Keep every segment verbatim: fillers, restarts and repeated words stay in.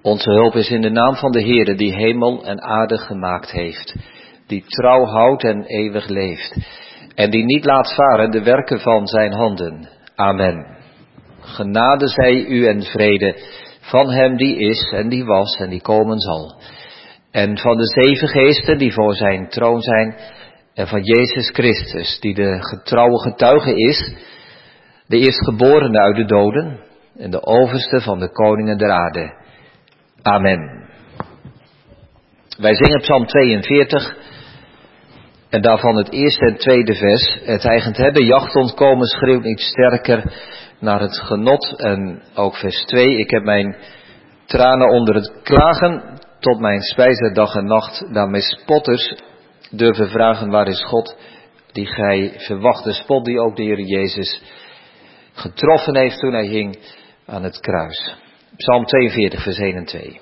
Onze hulp is in de naam van de Heere die hemel en aarde gemaakt heeft, die trouw houdt en eeuwig leeft, en die niet laat varen de werken van zijn handen. Amen. Genade zij u en vrede van hem die is en die was en die komen zal. En van de zeven geesten die voor zijn troon zijn, en van Jezus Christus, die de getrouwe getuige is, de eerstgeborene uit de doden en de overste van de koningen der aarde. Amen. Wij zingen Psalm tweeënveertig en daarvan het eerste en tweede vers. Het eigent hebben, jacht ontkomen, schreeuwt niet sterker naar het genot. En ook vers twee, ik heb mijn tranen onder het klagen, tot mijn spijze dag en nacht, daar mijn spotters durven vragen, waar is God, die gij verwacht, de spot die ook de Heer Jezus getroffen heeft toen hij hing aan het kruis. Psalm tweeënveertig, vers één en twee.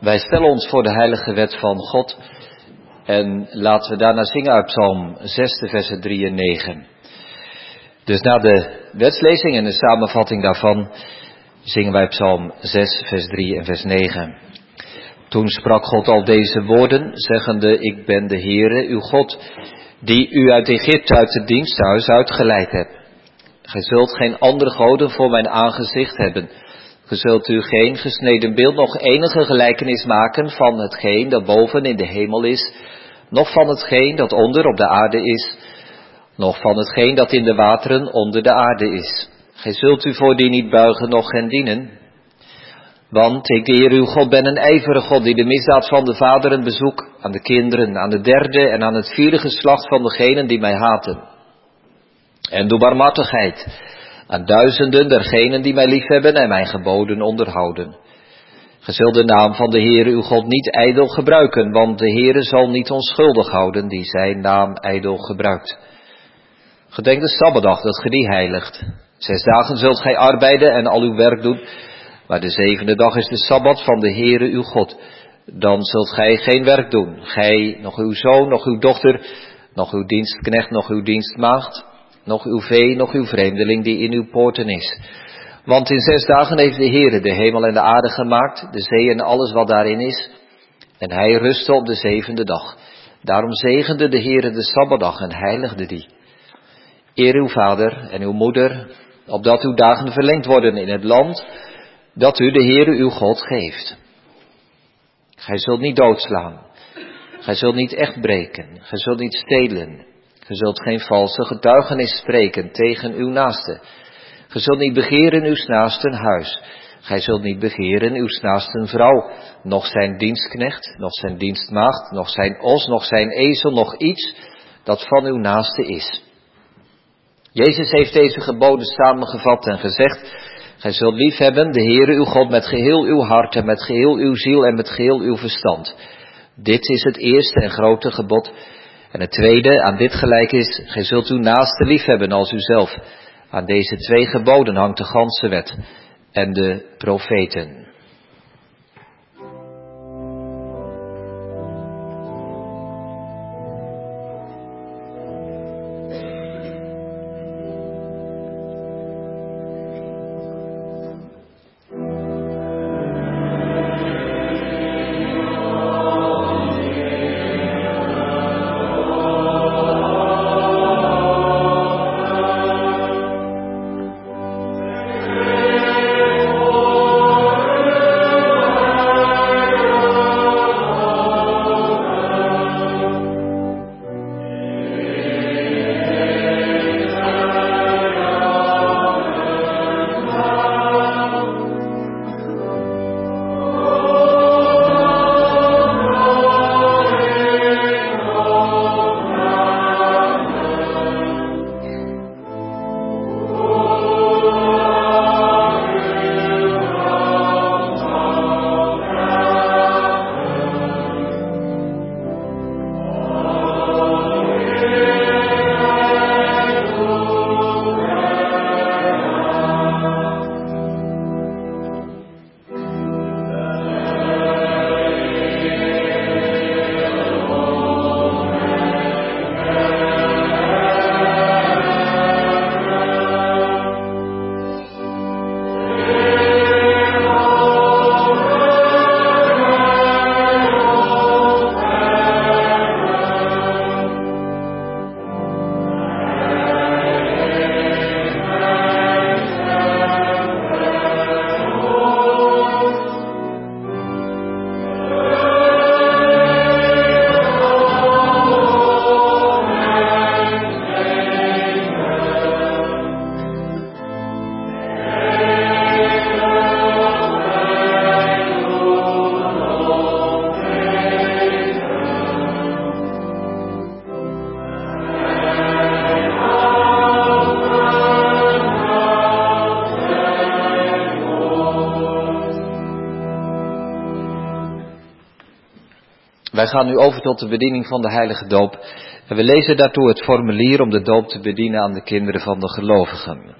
Wij stellen ons voor de heilige wet van God en laten we daarna zingen uit Psalm zes, de versen drie en negen. Dus na de wetslezing en de samenvatting daarvan zingen wij Psalm zes, vers drie en vers negen. Toen sprak God al deze woorden, zeggende, ik ben de Heere, uw God, die u uit Egypte, uit het diensthuis uitgeleid hebt. Gij zult geen andere goden voor mijn aangezicht hebben. Ge zult u geen gesneden beeld, nog enige gelijkenis maken van hetgeen dat boven in de hemel is, noch van hetgeen dat onder op de aarde is, noch van hetgeen dat in de wateren onder de aarde is. Gij zult u voor die niet buigen, noch hen dienen. Want ik, de Heer uw God, ben een ijverige God, die de misdaad van de vaderen bezoekt aan de kinderen, aan de derde en aan het vierde geslacht van degenen die mij haten. En doe barmhartigheid aan duizenden dergenen die mij liefhebben en mijn geboden onderhouden. Ge zult de naam van de Heere uw God niet ijdel gebruiken, want de Heere zal niet onschuldig houden die zijn naam ijdel gebruikt. Gedenk de Sabbatdag, dat ge die heiligt. Zes dagen zult gij arbeiden en al uw werk doen, maar de zevende dag is de Sabbat van de Heere uw God. Dan zult gij geen werk doen, gij, nog uw zoon, nog uw dochter, nog uw dienstknecht, nog uw dienstmaagd, nog uw vee, nog uw vreemdeling die in uw poorten is. Want in zes dagen heeft de Heere de hemel en de aarde gemaakt, de zee en alles wat daarin is. En hij rustte op de zevende dag. Daarom zegende de Heere de Sabbatdag en heiligde die. Eer uw vader en uw moeder, opdat uw dagen verlengd worden in het land dat u de Heere uw God geeft. Gij zult niet doodslaan. Gij zult niet echt breken. Gij zult niet stelen. Gij zult geen valse getuigenis spreken tegen uw naaste. Gij zult niet begeren uw naasten huis. Gij zult niet begeren uw naasten vrouw, noch zijn dienstknecht, noch zijn dienstmaagd, noch zijn os, noch zijn ezel, noch iets dat van uw naaste is. Jezus heeft deze geboden samengevat en gezegd, gij zult liefhebben de Heere uw God met geheel uw hart en met geheel uw ziel en met geheel uw verstand. Dit is het eerste en grote gebod. En het tweede aan dit gelijk is, gij zult uw naaste liefhebben als uzelf. Aan deze twee geboden hangt de ganse wet en de profeten. Wij gaan nu over tot de bediening van de heilige doop. En we lezen daartoe het formulier om de doop te bedienen aan de kinderen van de gelovigen.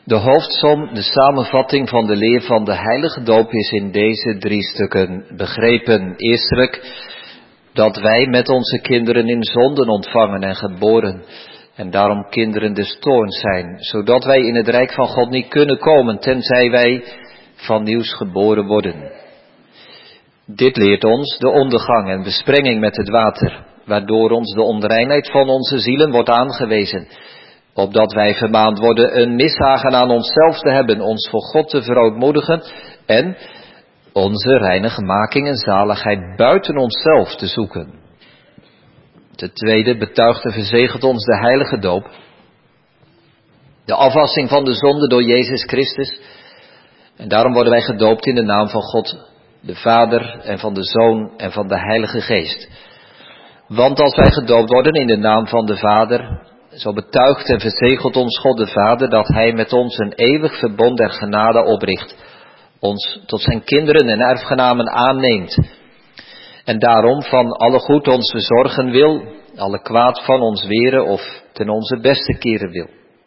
De hoofdsom, de samenvatting van de leer van de heilige doop is in deze drie stukken begrepen. Eerstelijk dat wij met onze kinderen in zonden ontvangen en geboren en daarom kinderen des toorns zijn, zodat wij in het rijk van God niet kunnen komen tenzij wij van nieuws geboren worden. Dit leert ons de ondergang en besprenging met het water, waardoor ons de onreinheid van onze zielen wordt aangewezen, opdat wij vermaand worden een mishagen aan onszelf te hebben, ons voor God te verootmoedigen en onze reinigmaking en zaligheid buiten onszelf te zoeken. Ten tweede betuigt en verzegelt ons de heilige doop, de afwassing van de zonde door Jezus Christus. En daarom worden wij gedoopt in de naam van God, de Vader en van de Zoon en van de Heilige Geest. Want als wij gedoopt worden in de naam van de Vader, zo betuigt en verzegelt ons God de Vader dat Hij met ons een eeuwig verbond der genade opricht, ons tot zijn kinderen en erfgenamen aanneemt. En daarom van alle goed ons verzorgen wil, alle kwaad van ons weren of ten onze beste keren wil.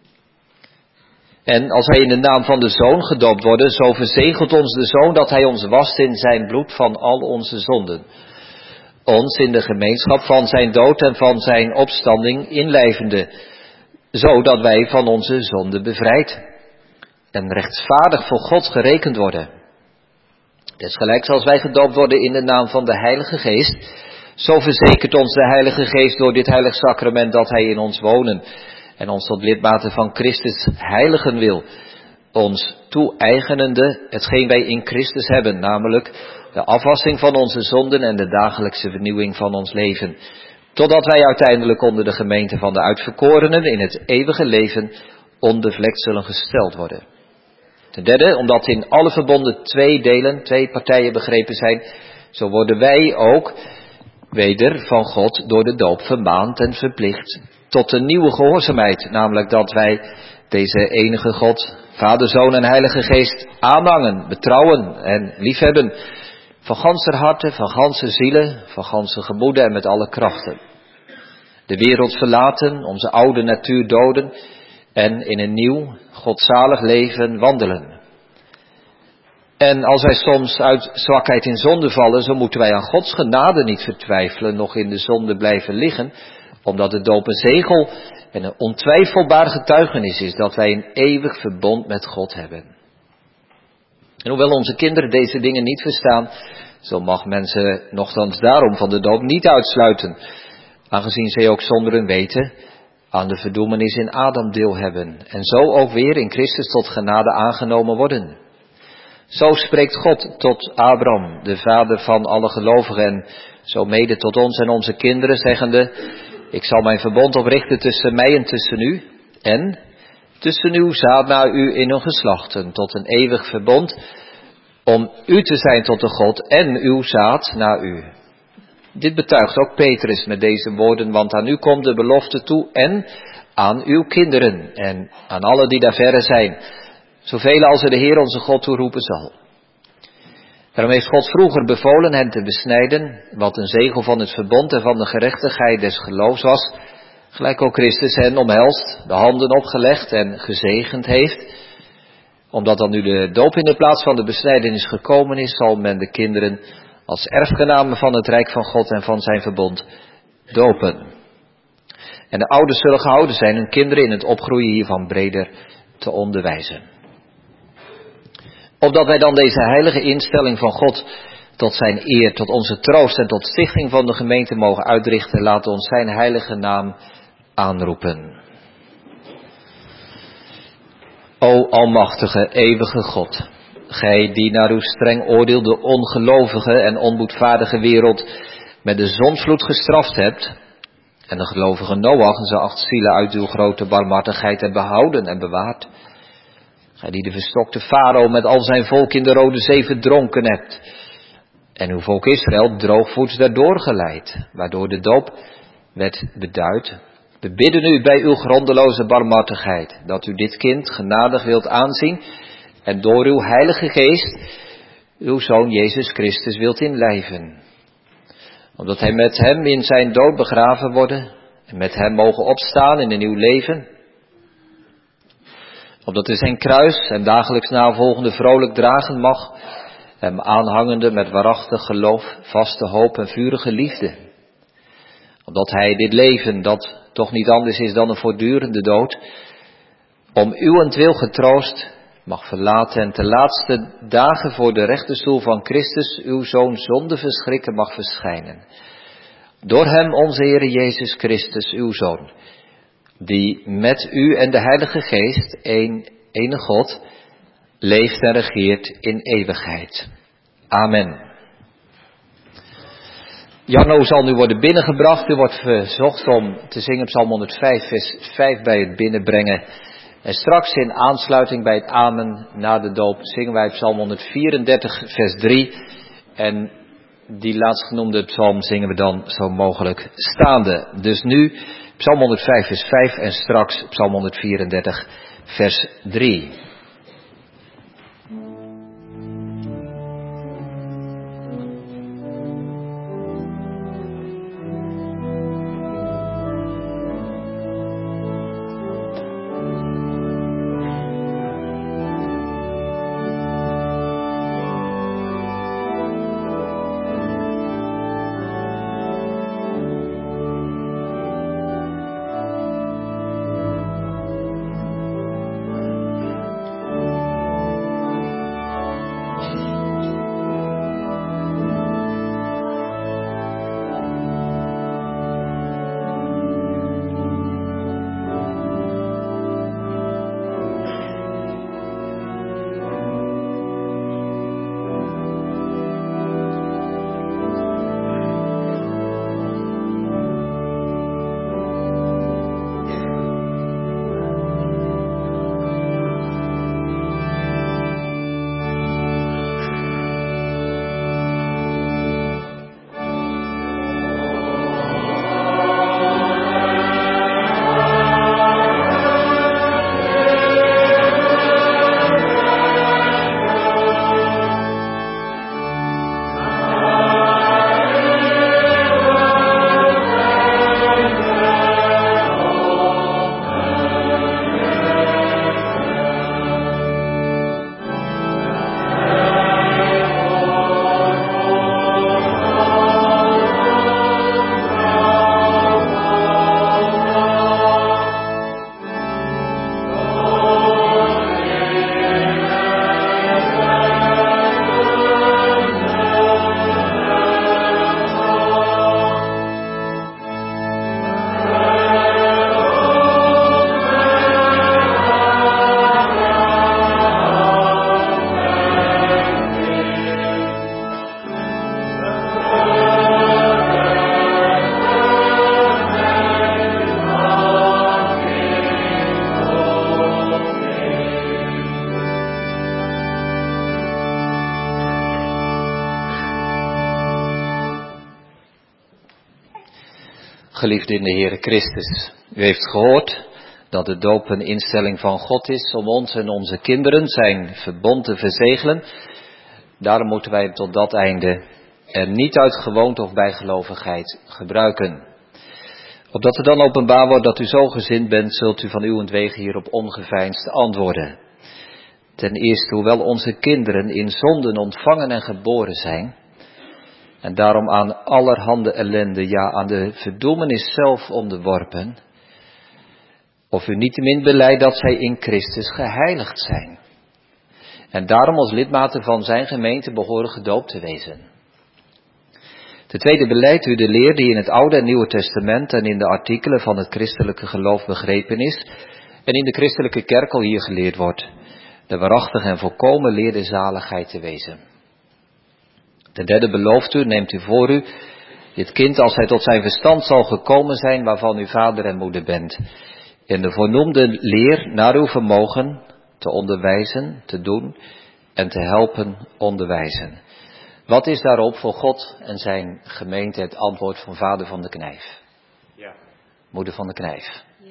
En als wij in de naam van de Zoon gedoopt worden, zo verzegelt ons de Zoon dat Hij ons wast in zijn bloed van al onze zonden. Ons in de gemeenschap van zijn dood en van zijn opstanding inlijvende, zodat wij van onze zonden bevrijd en rechtvaardig voor God gerekend worden. Desgelijks als wij gedoopt worden in de naam van de Heilige Geest, zo verzekert ons de Heilige Geest door dit heilig sacrament dat Hij in ons wonen en ons tot lidmaten van Christus heiligen wil, ons toe-eigenende hetgeen wij in Christus hebben, namelijk de afwassing van onze zonden en de dagelijkse vernieuwing van ons leven, totdat wij uiteindelijk onder de gemeente van de uitverkorenen in het eeuwige leven onbevlekt zullen gesteld worden. Ten derde, omdat in alle verbonden twee delen, twee partijen begrepen zijn, zo worden wij ook weder van God door de doop vermaand en verplicht tot een nieuwe gehoorzaamheid, namelijk dat wij deze enige God, Vader, Zoon en Heilige Geest aanhangen, betrouwen en liefhebben, van ganser harte, van ganse zielen, van ganse gemoeden en met alle krachten. De wereld verlaten, onze oude natuur doden en in een nieuw, godzalig leven wandelen. En als wij soms uit zwakheid in zonde vallen, zo moeten wij aan Gods genade niet vertwijfelen, nog in de zonde blijven liggen, omdat de doop een zegel en een ontwijfelbaar getuigenis is dat wij een eeuwig verbond met God hebben. En hoewel onze kinderen deze dingen niet verstaan, zo mag men ze nochtans daarom van de doop niet uitsluiten, aangezien zij ook zonder hun weten aan de verdoemenis in Adam deel hebben en zo ook weer in Christus tot genade aangenomen worden. Zo spreekt God tot Abraham, de vader van alle gelovigen, en zo mede tot ons en onze kinderen, zeggende: ik zal mijn verbond oprichten tussen mij en tussen u, en tussen uw zaad na u in hun geslachten, tot een eeuwig verbond, om u te zijn tot de God en uw zaad na u. Dit betuigt ook Petrus met deze woorden, want aan u komt de belofte toe en aan uw kinderen en aan alle die daar verre zijn, zoveel als er de Heer onze God toeroepen zal. Daarom heeft God vroeger bevolen hen te besnijden, wat een zegel van het verbond en van de gerechtigheid des geloofs was, gelijk ook Christus hen omhelst, de handen opgelegd en gezegend heeft. Omdat dan nu de doop in de plaats van de besnijdenis gekomen is, zal men de kinderen als erfgenamen van het rijk van God en van zijn verbond dopen. En de ouders zullen gehouden zijn hun kinderen in het opgroeien hiervan breder te onderwijzen. Opdat wij dan deze heilige instelling van God tot zijn eer, tot onze troost en tot stichting van de gemeente mogen uitrichten, laten ons zijn heilige naam aanroepen. O almachtige, eeuwige God, gij die naar uw streng oordeel de ongelovige en onboedvaardige wereld met de zondvloed gestraft hebt, en de gelovige Noach en zijn acht zielen uit uw grote barmhartigheid hebt behouden en bewaard, gij die de verstokte farao met al zijn volk in de Rode Zee verdronken hebt, en uw volk Israël droogvoets daardoor geleid, waardoor de doop werd beduid. We bidden u bij uw grondeloze barmhartigheid, dat u dit kind genadig wilt aanzien en door uw heilige geest uw Zoon Jezus Christus wilt inlijven. Omdat hij met hem in zijn dood begraven worden en met hem mogen opstaan in een nieuw leven. Opdat hij zijn kruis en dagelijks navolgende vrolijk dragen mag, hem aanhangende met waarachtig geloof, vaste hoop en vurige liefde. Opdat hij dit leven, dat toch niet anders is dan een voortdurende dood, om uwentwil getroost mag verlaten en ten laatste dagen voor de rechterstoel van Christus, uw Zoon, zonder verschrikken mag verschijnen. Door hem onze Heere Jezus Christus, uw Zoon, die met u en de Heilige Geest, één, ene God, leeft en regeert in eeuwigheid. Amen. Janno zal nu worden binnengebracht. U wordt verzocht om te zingen Psalm honderdvijf, vers vijf bij het binnenbrengen. En straks in aansluiting bij het amen na de doop zingen wij Psalm honderdvierendertig, vers drie. En die laatstgenoemde psalm zingen we dan zo mogelijk staande. Dus nu Psalm honderdvijf, vers vijf en straks Psalm honderdvierendertig, vers drie. Geliefd in de Heere Christus, u heeft gehoord dat de doop een instelling van God is om ons en onze kinderen zijn verbond te verzegelen. Daarom moeten wij tot dat einde er niet uit gewoonte of bijgelovigheid gebruiken. Opdat er dan openbaar wordt dat u zo gezind bent, zult u van uwentwege hierop ongeveinsd antwoorden. Ten eerste, hoewel onze kinderen in zonden ontvangen en geboren zijn, en daarom aan allerhande ellende, ja aan de verdoemenis zelf onderworpen, of u niettemin belijdt dat zij in Christus geheiligd zijn, en daarom als lidmaten van zijn gemeente behoren gedoopt te wezen. Ten tweede beleidt u de leer die in het Oude en Nieuwe Testament en in de artikelen van het christelijke geloof begrepen is, en in de christelijke kerk al hier geleerd wordt, de waarachtige en volkomen leer de zaligheid te wezen. Ten derde belooft u, neemt u voor u, dit kind als hij tot zijn verstand zal gekomen zijn, waarvan u vader en moeder bent, in de voornoemde leer naar uw vermogen te onderwijzen, te doen en te helpen onderwijzen. Wat is daarop voor God en zijn gemeente het antwoord van vader van de Knijf? Ja. Moeder van de Knijf? Ja.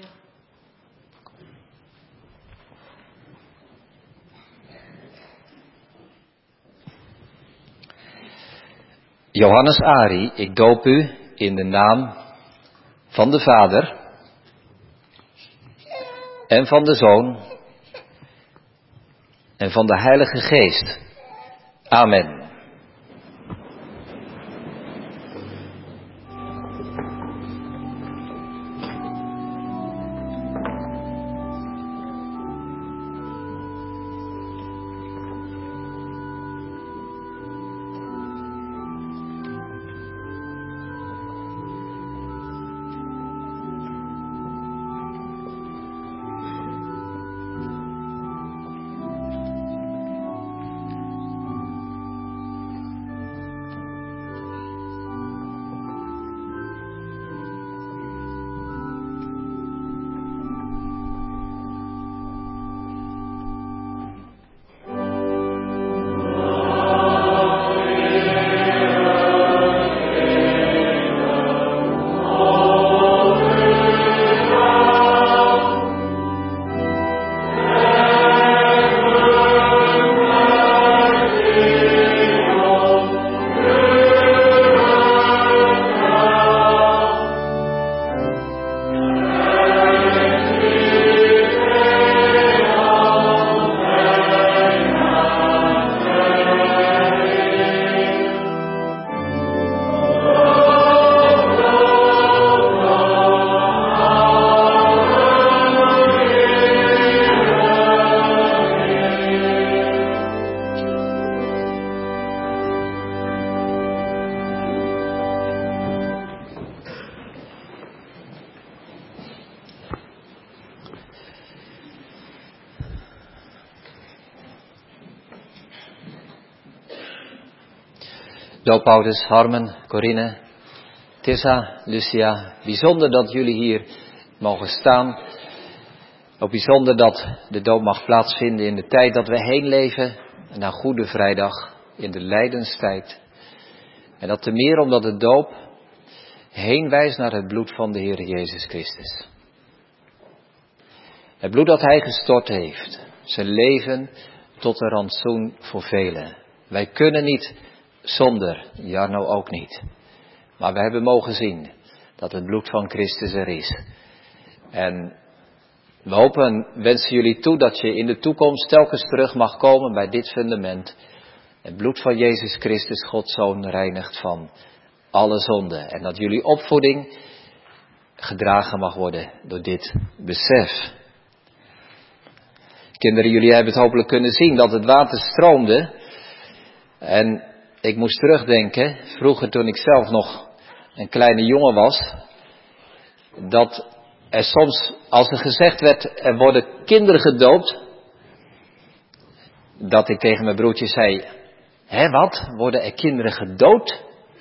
Johannes Ari, ik doop u in de naam van de Vader en van de Zoon en van de Heilige Geest. Amen. Doopouders, Harmen, Corinne, Tessa, Lucia, bijzonder dat jullie hier mogen staan. Ook bijzonder dat de doop mag plaatsvinden in de tijd dat we heen leven, naar Goede Vrijdag, in de lijdenstijd. En dat te meer omdat de doop heen wijst naar het bloed van de Heer Jezus Christus. Het bloed dat Hij gestort heeft, zijn leven tot een rantsoen voor velen. Wij kunnen niet zonder, Jarno ook niet. Maar we hebben mogen zien dat het bloed van Christus er is. En we hopen en wensen jullie toe dat je in de toekomst telkens terug mag komen bij dit fundament. Het bloed van Jezus Christus, Gods Zoon, reinigt van alle zonden. En dat jullie opvoeding gedragen mag worden door dit besef. Kinderen, jullie hebben het hopelijk kunnen zien dat het water stroomde. En ik moest terugdenken, vroeger toen ik zelf nog een kleine jongen was, dat er soms, als er gezegd werd, er worden kinderen gedoopt, dat ik tegen mijn broertje zei, hè wat, worden er kinderen gedood?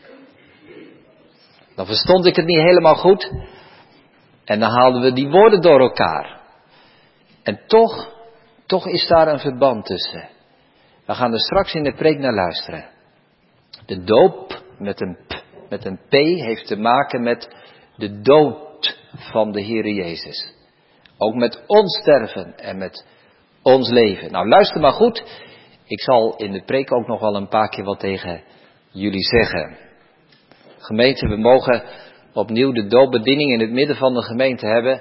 Dan verstond ik het niet helemaal goed en dan haalden we die woorden door elkaar. En toch, toch is daar een verband tussen. We gaan er straks in de preek naar luisteren. De doop met een p, met een p heeft te maken met de dood van de Heere Jezus. Ook met ons sterven en met ons leven. Nou, luister maar goed. Ik zal in de preek ook nog wel een paar keer wat tegen jullie zeggen. Gemeente, we mogen opnieuw de doopbediening in het midden van de gemeente hebben.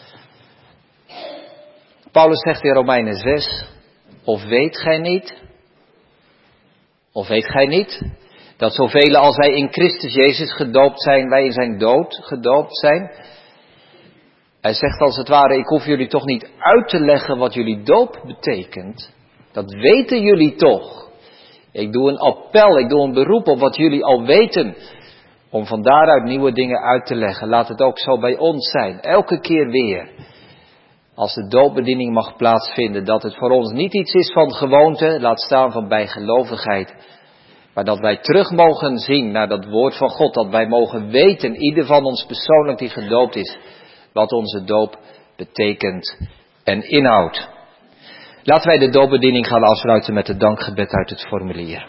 Paulus zegt in Romeinen zes, of weet gij niet, of weet gij niet, dat zoveel als wij in Christus Jezus gedoopt zijn, wij in zijn dood gedoopt zijn. Hij zegt als het ware, ik hoef jullie toch niet uit te leggen wat jullie doop betekent. Dat weten jullie toch. Ik doe een appel, ik doe een beroep op wat jullie al weten. Om van daaruit nieuwe dingen uit te leggen. Laat het ook zo bij ons zijn. Elke keer weer. Als de doopbediening mag plaatsvinden. Dat het voor ons niet iets is van gewoonte. Laat staan van bijgelovigheid. Maar dat wij terug mogen zien naar dat woord van God. Dat wij mogen weten, ieder van ons persoonlijk die gedoopt is. Wat onze doop betekent en inhoudt. Laten wij de doopbediening gaan afsluiten met het dankgebed uit het formulier.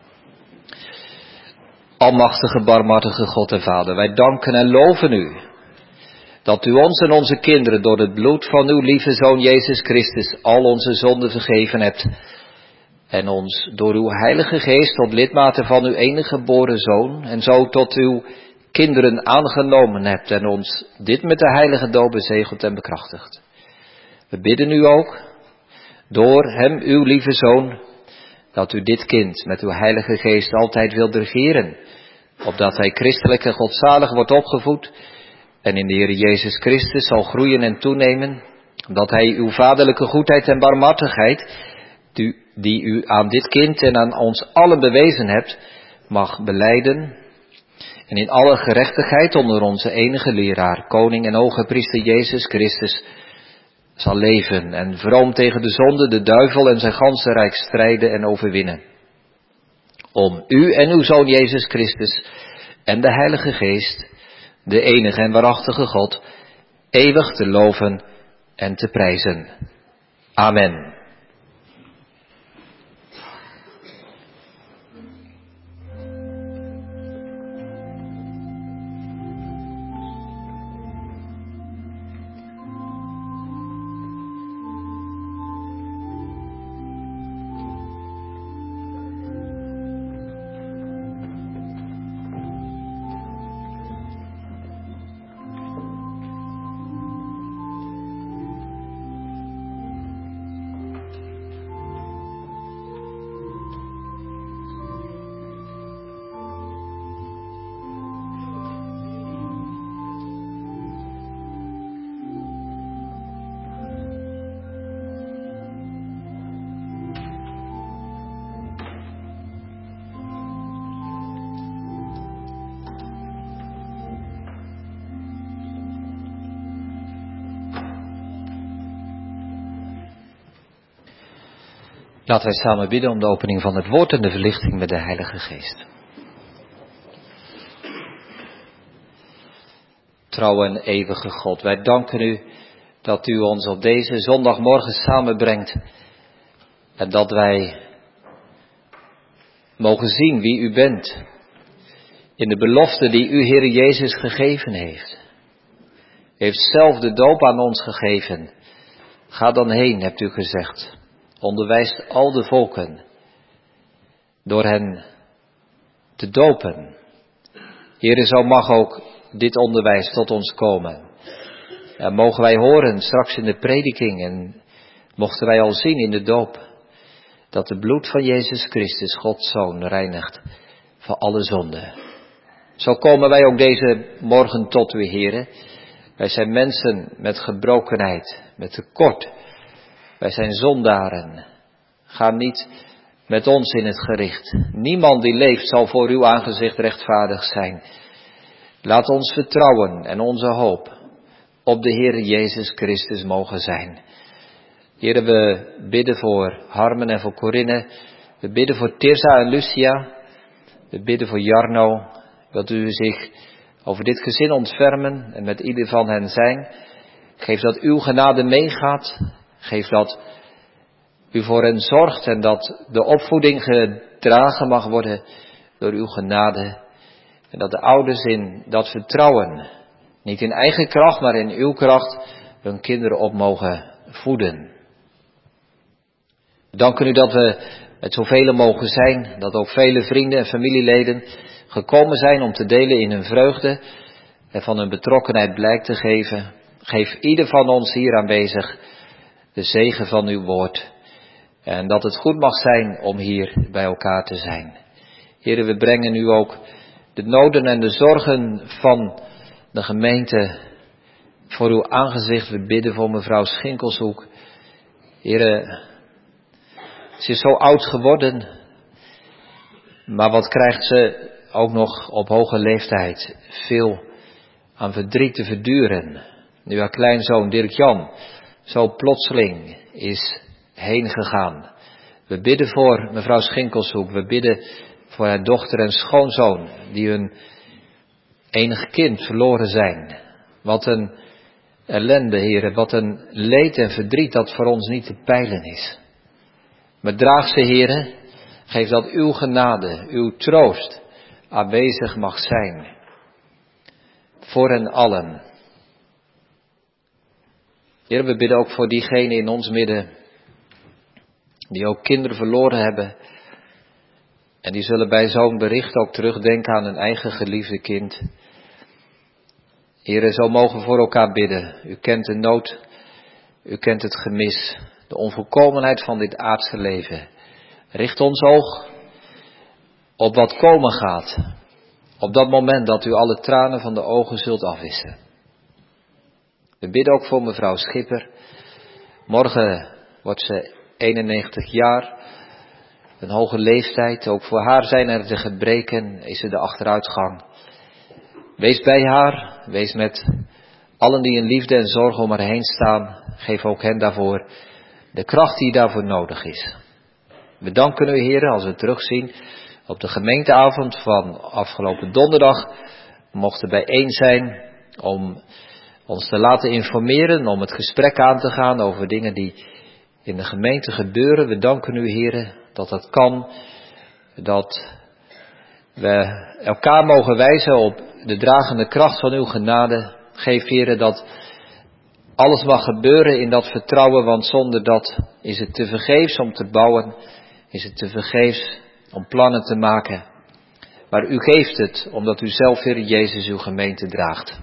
Almachtige, barmhartige God en Vader, wij danken en loven u. Dat u ons en onze kinderen door het bloed van uw lieve Zoon Jezus Christus al onze zonden vergeven hebt. En ons door uw Heilige Geest tot lidmaten van uw enige geboren Zoon. En zo tot uw kinderen aangenomen hebt. En ons dit met de heilige doop bezegeld en bekrachtigd. We bidden u ook door hem, uw lieve Zoon, dat u dit kind met uw Heilige Geest altijd wilt regeren, opdat hij christelijk en godzalig wordt opgevoed en in de Heer Jezus Christus zal groeien en toenemen, omdat hij uw vaderlijke goedheid en barmhartigheid, die, die u aan dit kind en aan ons allen bewezen hebt, mag belijden en in alle gerechtigheid onder onze enige leraar, koning en hoge priester Jezus Christus, zal leven en vroom tegen de zonde, de duivel en zijn ganse rijk strijden en overwinnen. Om u en uw Zoon Jezus Christus en de Heilige Geest, de enige en waarachtige God, eeuwig te loven en te prijzen. Amen. Laten wij samen bidden om de opening van het woord en de verlichting met de Heilige Geest. Trouwe en eeuwige God, wij danken u dat u ons op deze zondagmorgen samenbrengt en dat wij mogen zien wie u bent in de belofte die u, Heer Jezus, gegeven heeft. U heeft zelf de doop aan ons gegeven. Ga dan heen, hebt u gezegd. Onderwijst al de volken door hen te dopen. Heere, zo mag ook dit onderwijs tot ons komen. En mogen wij horen straks in de prediking en mochten wij al zien in de doop dat het bloed van Jezus Christus, Gods Zoon, reinigt van alle zonde. Zo komen wij ook deze morgen tot u, Heere. Wij zijn mensen met gebrokenheid, met tekort. Wij zijn zondaren. Ga niet met ons in het gericht. Niemand die leeft zal voor uw aangezicht rechtvaardig zijn. Laat ons vertrouwen en onze hoop op de Heer Jezus Christus mogen zijn. Heere, we bidden voor Harmen en voor Corinne. We bidden voor Tirza en Lucia. We bidden voor Jarno. Wilt u zich over dit gezin ontfermen en met ieder van hen zijn. Geef dat uw genade meegaat. Geef dat u voor hen zorgt en dat de opvoeding gedragen mag worden door uw genade. En dat de ouders in dat vertrouwen, niet in eigen kracht, maar in uw kracht, hun kinderen op mogen voeden. We danken u dat we met zoveel mogen zijn, dat ook vele vrienden en familieleden gekomen zijn om te delen in hun vreugde en van hun betrokkenheid blijk te geven. Geef ieder van ons hier aanwezig de zegen van uw woord. En dat het goed mag zijn om hier bij elkaar te zijn. Heere, we brengen u ook de noden en de zorgen van de gemeente voor uw aangezicht. We bidden voor mevrouw Schinkelshoek. Heere, ze is zo oud geworden. Maar wat krijgt ze ook nog op hoge leeftijd? Veel aan verdriet te verduren. Nu haar kleinzoon Dirk-Jan zo plotseling is heen gegaan. We bidden voor mevrouw Schinkelshoek. We bidden voor haar dochter en schoonzoon die hun enig kind verloren zijn. Wat een ellende, Heere. Wat een leed en verdriet dat voor ons niet te peilen is. Maar draag ze, Heere. Geef dat uw genade, uw troost aanwezig mag zijn. Voor hen allen. Heer, we bidden ook voor diegenen in ons midden die ook kinderen verloren hebben. En die zullen bij zo'n bericht ook terugdenken aan hun eigen geliefde kind. Heer, zo mogen we voor elkaar bidden. U kent de nood, u kent het gemis. de onvolkomenheid van dit aardse leven. Richt ons oog op wat komen gaat. Op dat moment dat u alle tranen van de ogen zult afwissen. We bidden ook voor mevrouw Schipper. Morgen wordt ze eenennegentig jaar. Een hoge leeftijd. Ook voor haar zijn er de gebreken. Is er de achteruitgang. Wees bij haar. Wees met allen die in liefde en zorg om haar heen staan. Geef ook hen daarvoor de kracht die daarvoor nodig is. We danken u, Heer, als we terugzien op de gemeenteavond van afgelopen donderdag. We mochten bijeen zijn om ons te laten informeren, om het gesprek aan te gaan over dingen die in de gemeente gebeuren. We danken u, Heer, dat dat kan, dat we elkaar mogen wijzen op de dragende kracht van uw genade. Geef, Heer, dat alles mag gebeuren in dat vertrouwen, want zonder dat is het te vergeefs om te bouwen, is het te vergeefs om plannen te maken. Maar u geeft het, omdat u zelf, Heer Jezus, uw gemeente draagt.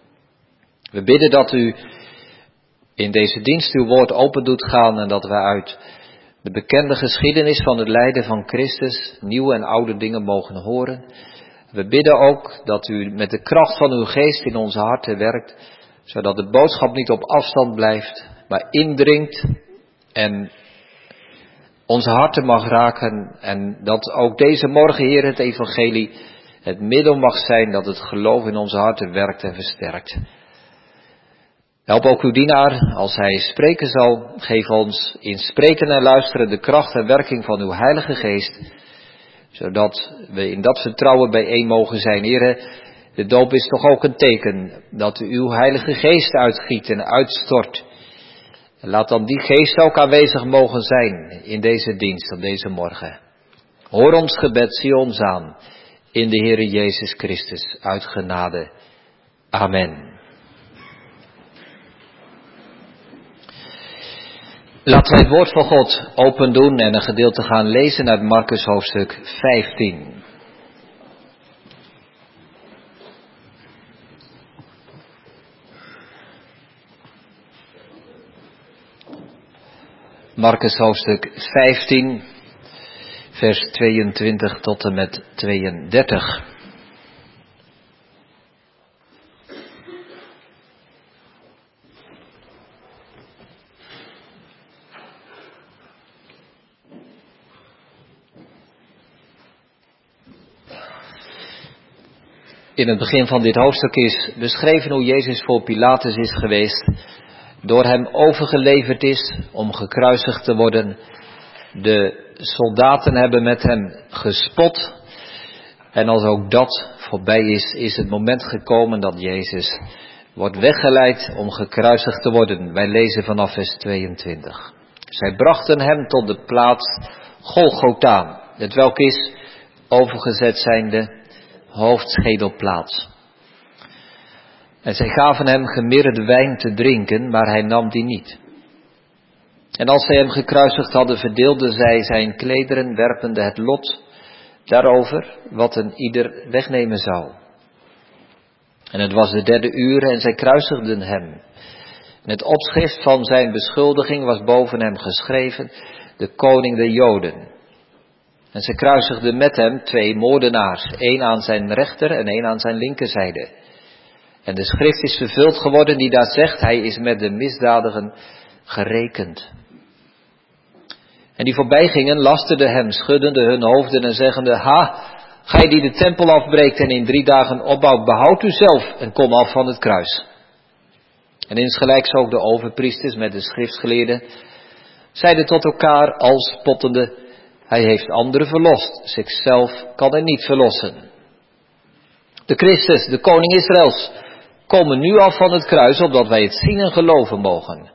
We bidden dat u in deze dienst uw woord open doet gaan en dat we uit de bekende geschiedenis van het lijden van Christus nieuwe en oude dingen mogen horen. We bidden ook dat u met de kracht van uw geest in onze harten werkt, zodat de boodschap niet op afstand blijft, maar indringt en onze harten mag raken. En dat ook deze morgen, Heer, het evangelie het middel mag zijn dat het geloof in onze harten werkt en versterkt. Help ook uw dienaar als hij spreken zal. Geef ons in spreken en luisteren de kracht en werking van uw Heilige Geest, zodat we in dat vertrouwen bijeen mogen zijn. Heer, de doop is toch ook een teken dat u uw Heilige Geest uitgiet en uitstort. Laat dan die geest ook aanwezig mogen zijn in deze dienst op deze morgen. Hoor ons gebed, zie ons aan in de Heere Jezus Christus uit genade. Amen. Laten wij het woord van God open doen en een gedeelte gaan lezen uit Markus hoofdstuk vijftien. Markus hoofdstuk vijftien, vers tweeëntwintig tot en met tweeëndertig. In het begin van dit hoofdstuk is beschreven hoe Jezus voor Pilatus is geweest, door hem overgeleverd is om gekruisigd te worden. De soldaten hebben met hem gespot. En als ook dat voorbij is, is het moment gekomen dat Jezus wordt weggeleid om gekruisigd te worden. Wij lezen vanaf vers tweeëntwintig. Zij brachten hem tot de plaats Golgotha, het welk is overgezet zijnde hoofdschedelplaats. En zij gaven hem gemidderde wijn te drinken, maar hij nam die niet. En als zij hem gekruisigd hadden, verdeelden zij zijn klederen, werpende het lot daarover, wat een ieder wegnemen zou. En het was de derde uur en zij kruisigden hem. En het opschrift van zijn beschuldiging was boven hem geschreven, de koning der Joden. En zij kruisigden met hem twee moordenaars, één aan zijn rechter en één aan zijn linkerzijde. En de schrift is vervuld geworden die daar zegt, hij is met de misdadigen gerekend. En die voorbij gingen, lasterden hem, schuddende hun hoofden en zeggende, ha, gij die de tempel afbreekt en in drie dagen opbouwt, behoud u zelf en kom af van het kruis. En insgelijks ook de overpriesters met de schriftgeleerden zeiden tot elkaar als spottende, hij heeft anderen verlost, zichzelf kan hij niet verlossen. De Christus, de koning Israëls, komen nu af van het kruis, opdat wij het zien en geloven mogen.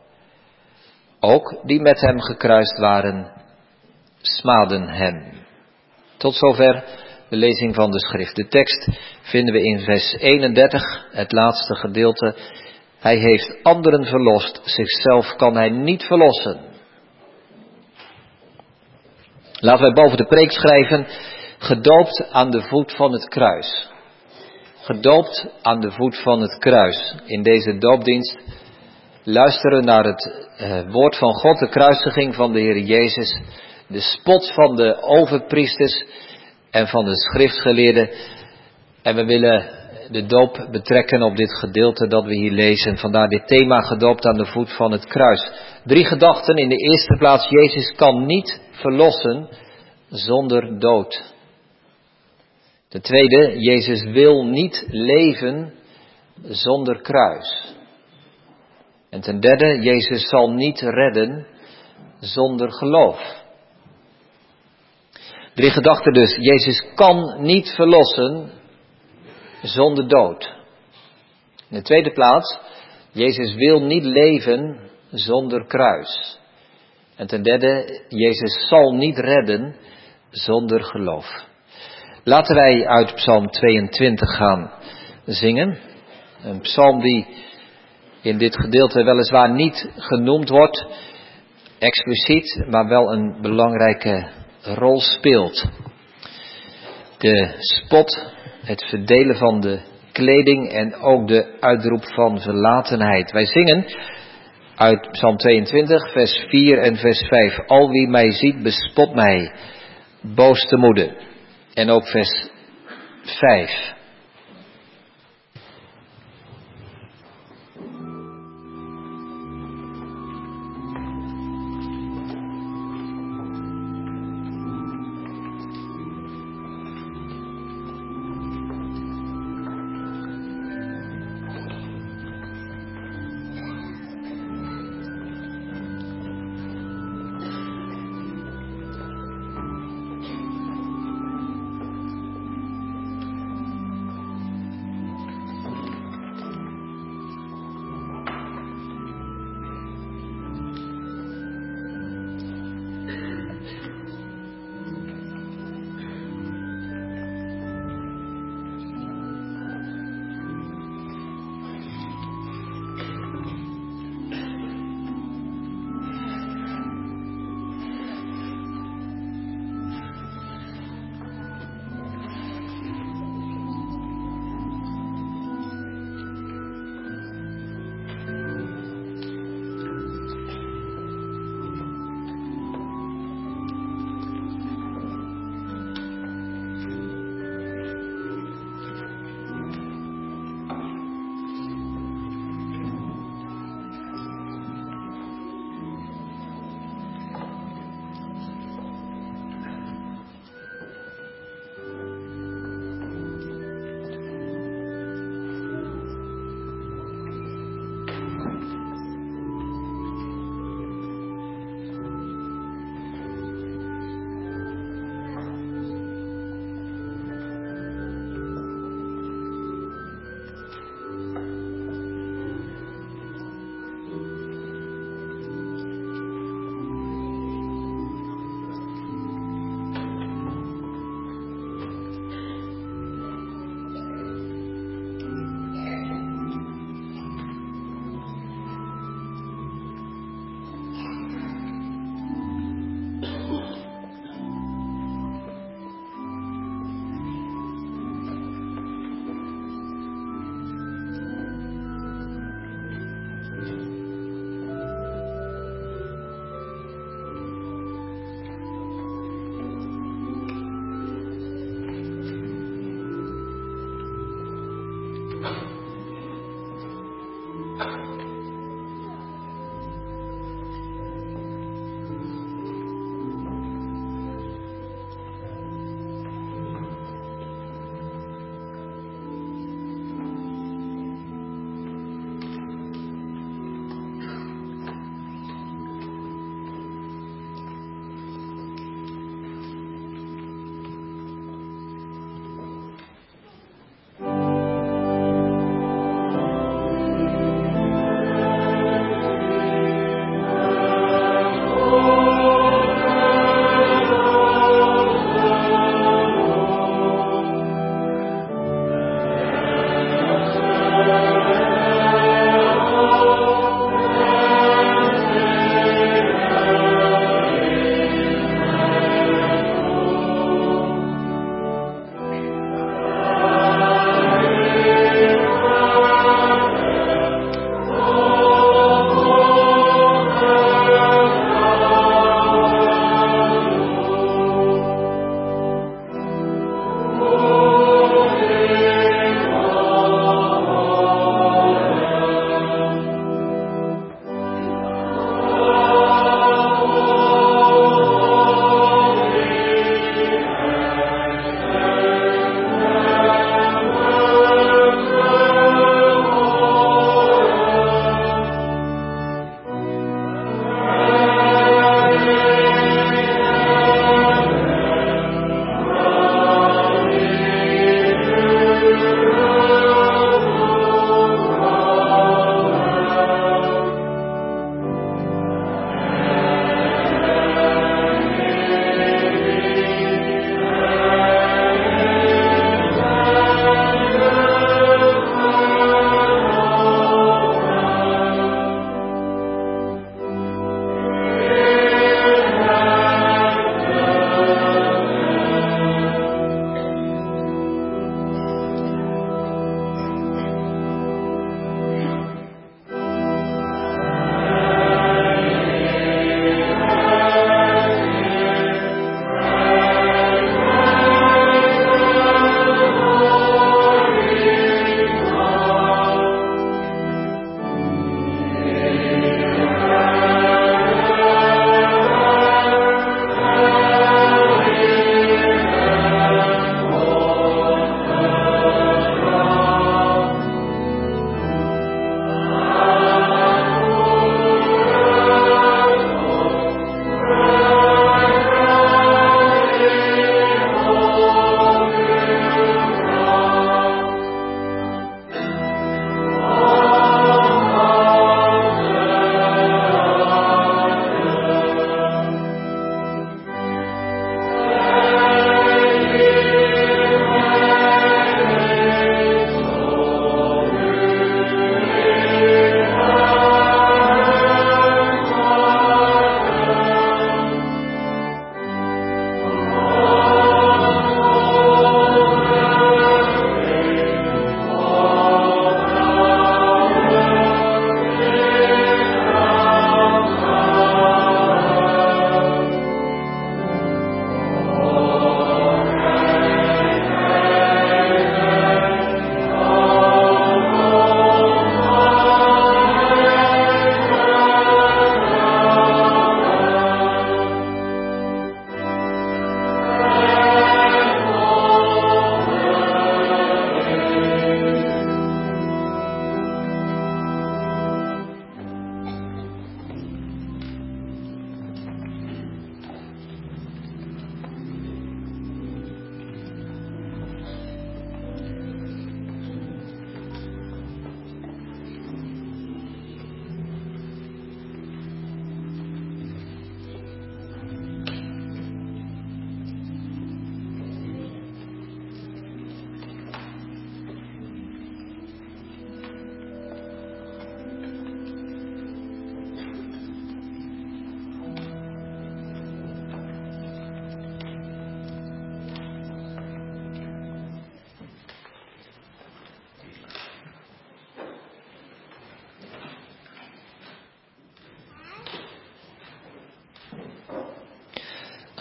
Ook die met hem gekruist waren, smaadden hem. Tot zover de lezing van de schrift. De tekst vinden we in vers eenendertig, het laatste gedeelte. Hij heeft anderen verlost, zichzelf kan hij niet verlossen. Laten wij boven de preek schrijven, gedoopt aan de voet van het kruis. Gedoopt aan de voet van het kruis. In deze doopdienst luisteren naar het uh, woord van God, de kruisiging van de Heer Jezus, de spot van de overpriesters en van de schriftgeleerden. En we willen de doop betrekken op dit gedeelte dat we hier lezen. Vandaar dit thema, gedoopt aan de voet van het kruis. Drie gedachten. In de eerste plaats, Jezus kan niet verlossen zonder dood. Ten tweede, Jezus wil niet leven zonder kruis. En ten derde, Jezus zal niet redden zonder geloof. Drie gedachten dus. Jezus kan niet verlossen zonder dood. In de tweede plaats, Jezus wil niet leven zonder kruis. En ten derde, Jezus zal niet redden zonder geloof. Laten wij uit Psalm tweeëntwintig gaan zingen. Een psalm die in dit gedeelte weliswaar niet genoemd wordt, expliciet, maar wel een belangrijke rol speelt. De spot, het verdelen van de kleding en ook de uitroep van verlatenheid. Wij zingen uit Psalm tweeëntwintig, vers vier en vers vijf. Al wie mij ziet, bespot mij, boos te moede. En ook vers vijf.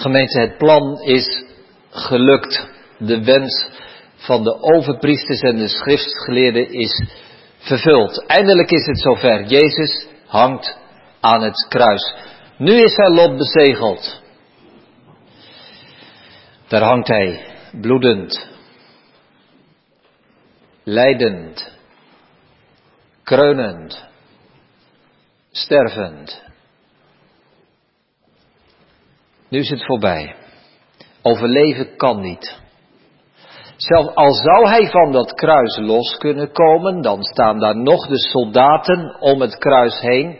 Gemeente, het plan is gelukt. De wens van de overpriesters en de schriftgeleerden is vervuld. Eindelijk is het zover. Jezus hangt aan het kruis. Nu is zijn lot bezegeld. Daar hangt hij, bloedend, lijdend, kreunend, stervend. Nu is het voorbij. Overleven kan niet. Zelfs al zou hij van dat kruis los kunnen komen, dan staan daar nog de soldaten om het kruis heen.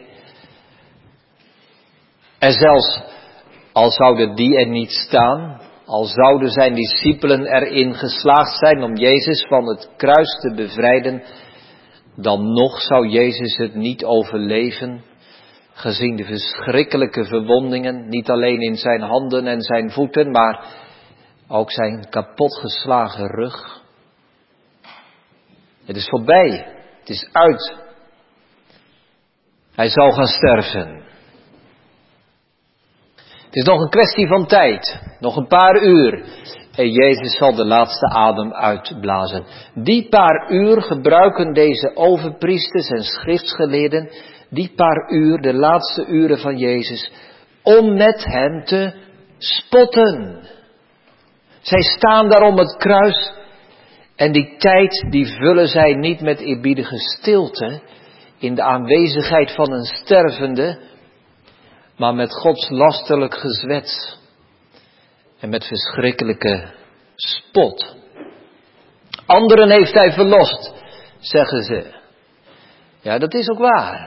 En zelfs al zouden die er niet staan, al zouden zijn discipelen erin geslaagd zijn om Jezus van het kruis te bevrijden, dan nog zou Jezus het niet overleven, gezien de verschrikkelijke verwondingen, niet alleen in zijn handen en zijn voeten, maar ook zijn kapotgeslagen rug. Het is voorbij, het is uit. Hij zal gaan sterven. Het is nog een kwestie van tijd, nog een paar uur. En Jezus zal de laatste adem uitblazen. Die paar uur gebruiken deze overpriesters en schriftgeleerden, die paar uur, de laatste uren van Jezus, om met hem te spotten. Zij staan daar om het kruis en die tijd die vullen zij niet met eerbiedige stilte in de aanwezigheid van een stervende, maar met Gods lasterlijk gezwets en met verschrikkelijke spot. Anderen heeft hij verlost, zeggen ze. Ja, dat is ook waar.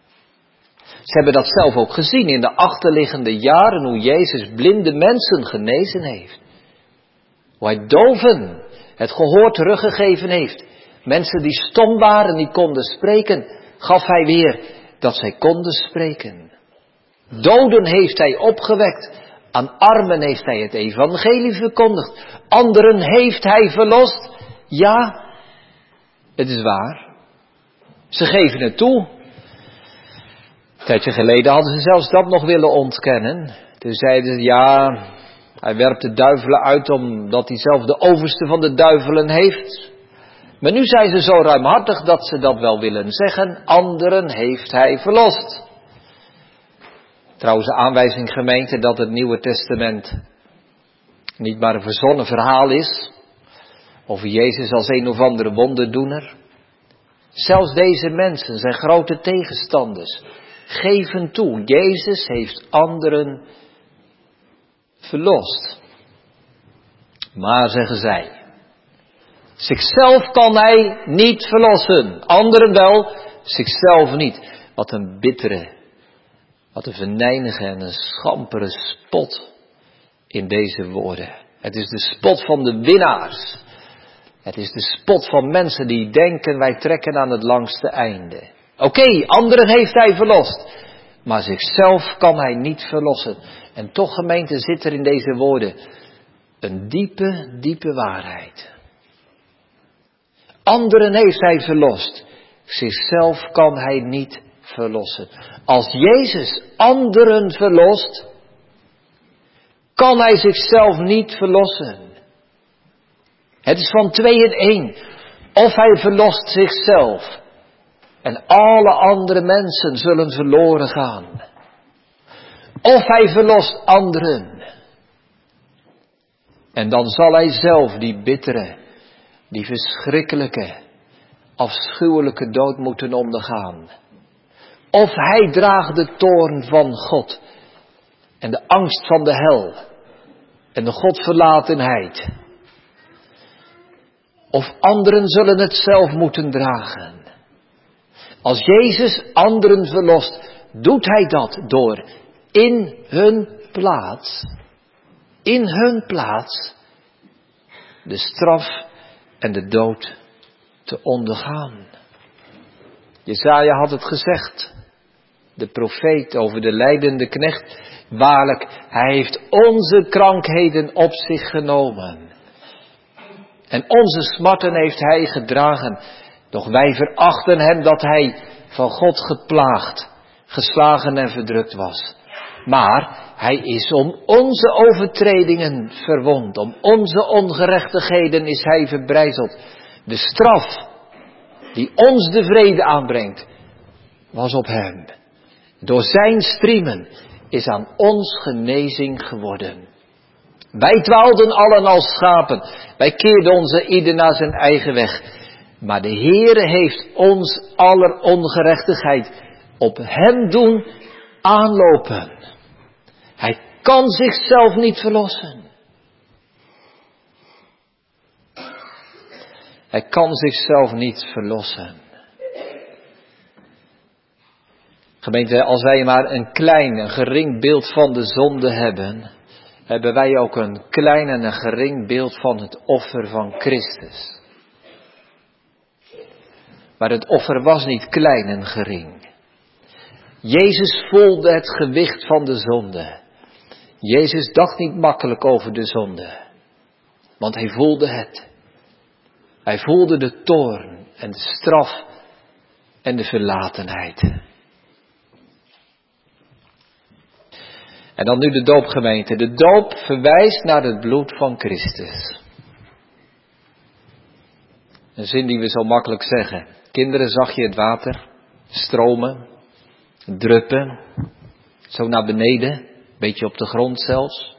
Ze hebben dat zelf ook gezien in de achterliggende jaren, hoe Jezus blinde mensen genezen heeft. Hoe hij doven het gehoor teruggegeven heeft. Mensen die stom waren, die konden spreken, gaf hij weer dat zij konden spreken. Doden heeft hij opgewekt. Aan armen heeft hij het evangelie verkondigd. Anderen heeft hij verlost. Ja, het is waar. Ze geven het toe. Een tijdje geleden hadden ze zelfs dat nog willen ontkennen. Toen zeiden ze, ja, hij werpt de duivelen uit omdat hij zelf de overste van de duivelen heeft. Maar nu zijn ze zo ruimhartig dat ze dat wel willen zeggen. Anderen heeft hij verlost. Trouwens, de aanwijzing, gemeente, dat het Nieuwe Testament niet maar een verzonnen verhaal is over Jezus als een of andere wonderdoener. Zelfs deze mensen zijn grote tegenstanders. Geven toe, Jezus heeft anderen verlost. Maar, zeggen zij, zichzelf kan hij niet verlossen. Anderen wel, zichzelf niet. Wat een bittere, wat een venijnige en een schampere spot in deze woorden. Het is de spot van de winnaars. Het is de spot van mensen die denken, wij trekken aan het langste einde. Oké, okay, anderen heeft hij verlost, maar zichzelf kan hij niet verlossen. En toch, gemeente, zit er in deze woorden een diepe, diepe waarheid. Anderen heeft hij verlost, zichzelf kan hij niet verlossen. Als Jezus anderen verlost, kan hij zichzelf niet verlossen. Het is van twee in één. Of hij verlost zichzelf en alle andere mensen zullen verloren gaan. Of hij verlost anderen. En dan zal hij zelf die bittere, die verschrikkelijke, afschuwelijke dood moeten ondergaan. Of hij draagt de toorn van God en de angst van de hel en de Godverlatenheid. Of anderen zullen het zelf moeten dragen. Als Jezus anderen verlost, doet hij dat door in hun plaats, in hun plaats, de straf en de dood te ondergaan. Jesaja had het gezegd, de profeet over de lijdende knecht. Waarlijk, hij heeft onze krankheden op zich genomen. En onze smarten heeft hij gedragen. Doch wij verachten hem dat hij van God geplaagd, geslagen en verdrukt was. Maar Hij is om onze overtredingen verwond. Om onze ongerechtigheden is hij verbrijzeld. De straf die ons de vrede aanbrengt, was op hem. Door zijn striemen is aan ons genezing geworden. Wij dwaalden allen als schapen. Wij keerden onze ieder naar zijn eigen weg. Maar de Heere heeft ons aller ongerechtigheid op hem doen aanlopen. Hij kan zichzelf niet verlossen. Hij kan zichzelf niet verlossen. Gemeente, als wij maar een klein, een gering beeld van de zonde hebben, hebben wij ook een klein en een gering beeld van het offer van Christus. Maar het offer was niet klein en gering. Jezus voelde het gewicht van de zonde. Jezus dacht niet makkelijk over de zonde. Want hij voelde het. Hij voelde de toorn en de straf en de verlatenheid. En dan nu de doopgemeente. De doop verwijst naar het bloed van Christus. Een zin die we zo makkelijk zeggen. Kinderen, zag je het water stromen, druppen, zo naar beneden, een beetje op de grond zelfs.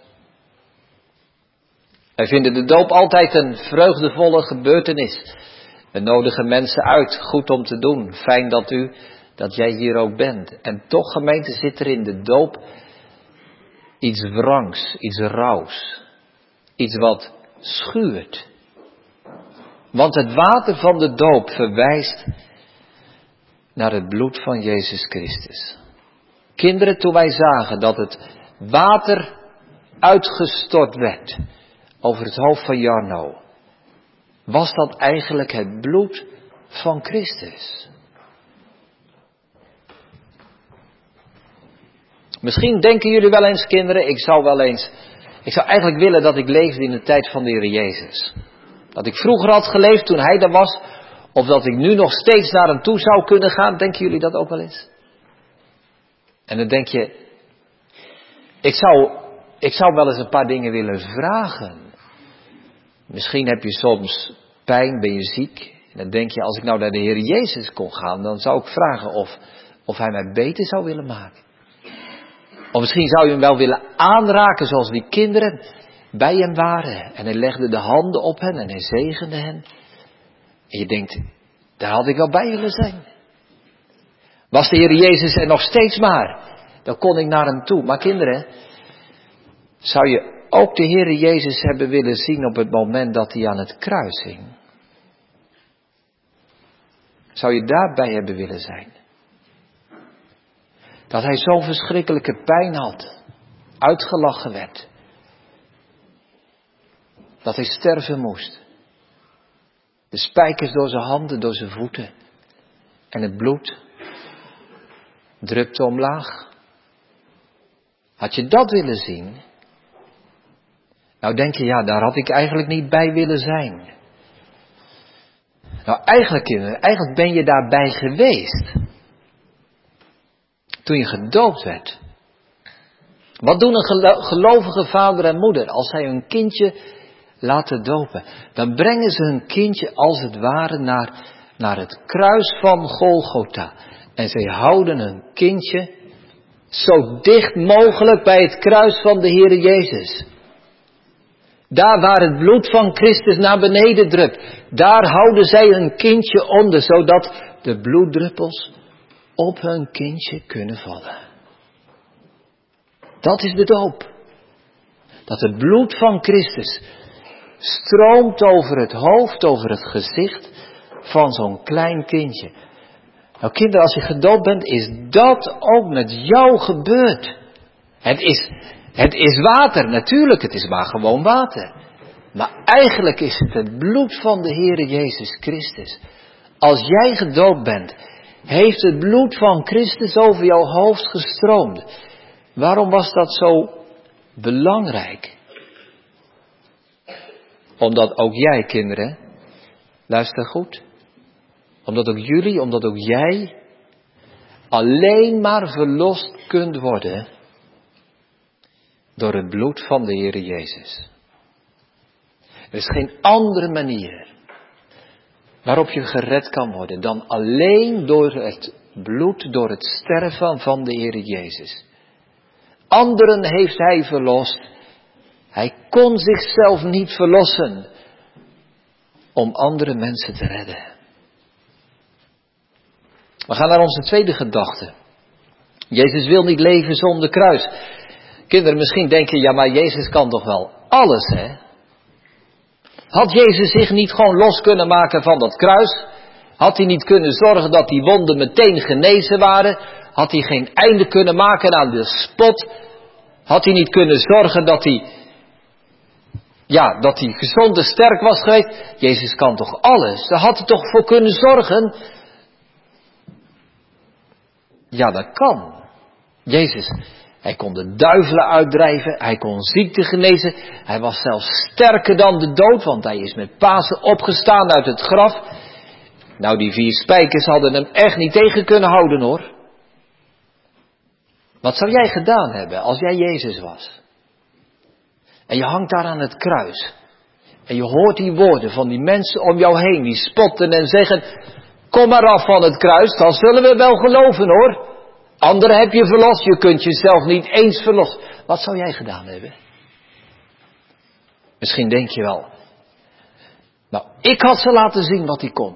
Wij vinden de doop altijd een vreugdevolle gebeurtenis. We nodigen mensen uit, goed om te doen. Fijn dat u, dat jij hier ook bent. En toch, gemeente, zit er in de doop iets wrangs, iets rauws. Iets wat schuurt. Want het water van de doop verwijst naar het bloed van Jezus Christus. Kinderen, toen wij zagen dat het water uitgestort werd over het hoofd van Jarno, was dat eigenlijk het bloed van Christus. Misschien denken jullie wel eens, kinderen, ik zou wel eens, ik zou eigenlijk willen dat ik leefde in de tijd van de Heer Jezus. Dat ik vroeger had geleefd toen hij er was, of dat ik nu nog steeds naar hem toe zou kunnen gaan. Denken jullie dat ook wel eens? En dan denk je, ik zou, ik zou wel eens een paar dingen willen vragen. Misschien heb je soms pijn, ben je ziek. En dan denk je, als ik nou naar de Heer Jezus kon gaan, dan zou ik vragen of, of hij mij beter zou willen maken. Of misschien zou je hem wel willen aanraken zoals die kinderen bij hem waren. En hij legde de handen op hen en hij zegende hen. En je denkt, daar had ik wel bij willen zijn. Was de Heer Jezus er nog steeds maar, dan kon ik naar hem toe. Maar kinderen, zou je ook de Heer Jezus hebben willen zien op het moment dat hij aan het kruis hing? Zou je daarbij hebben willen zijn? Dat hij zo'n verschrikkelijke pijn had, uitgelachen werd. Dat hij sterven moest. De spijkers door zijn handen, door zijn voeten. En het bloed drupte omlaag. Had je dat willen zien? Nou denk je, ja, daar had ik eigenlijk niet bij willen zijn. Nou eigenlijk, kinderen, eigenlijk ben je daarbij geweest. Toen je gedoopt werd. Wat doen een gelo- gelovige vader en moeder als zij hun kindje laten dopen? Dan brengen ze hun kindje als het ware naar, naar het kruis van Golgotha. En zij houden hun kindje zo dicht mogelijk bij het kruis van de Heere Jezus. Daar waar het bloed van Christus naar beneden drupt, daar houden zij hun kindje onder, zodat de bloeddruppels op hun kindje kunnen vallen. Dat is de doop. Dat het bloed van Christus stroomt over het hoofd, over het gezicht van zo'n klein kindje. Nou kinderen, als je gedoopt bent, is dat ook met jou gebeurd. Het is, het is water, natuurlijk, het is maar gewoon water. Maar eigenlijk is het het bloed van de Heere Jezus Christus. Als jij gedoopt bent, heeft het bloed van Christus over jouw hoofd gestroomd. Waarom was dat zo belangrijk? Omdat ook jij, kinderen, luister goed. Omdat ook jullie, omdat ook jij alleen maar verlost kunt worden Door het bloed van de Heere Jezus. Er is geen andere manier waarop je gered kan worden dan alleen door het bloed, door het sterven van de Heere Jezus. Anderen heeft hij verlost. Hij kon zichzelf niet verlossen om andere mensen te redden. We gaan naar onze tweede gedachte. Jezus wil niet leven zonder kruis. Kinderen, misschien denken, ja maar Jezus kan toch wel alles, hè? Had Jezus zich niet gewoon los kunnen maken van dat kruis? Had hij niet kunnen zorgen dat die wonden meteen genezen waren? Had hij geen einde kunnen maken aan de spot? Had hij niet kunnen zorgen dat hij, ja, dat hij gezond en sterk was geweest? Jezus kan toch alles? Daar had hij toch voor kunnen zorgen? Ja, dat kan. Jezus, hij kon de duivelen uitdrijven, hij kon ziekte genezen, hij was zelfs sterker dan de dood, want hij is met Pasen opgestaan uit het graf. Nou, die vier spijkers hadden hem echt niet tegen kunnen houden, hoor. Wat zou jij gedaan hebben als jij Jezus was? En je hangt daar aan het kruis. En je hoort die woorden van die mensen om jou heen, die spotten en zeggen, kom maar af van het kruis, dan zullen we wel geloven, hoor. Anderen heb je verlost, je kunt jezelf niet eens verlossen. Wat zou jij gedaan hebben? Misschien denk je wel, nou, ik had ze laten zien wat hij kon.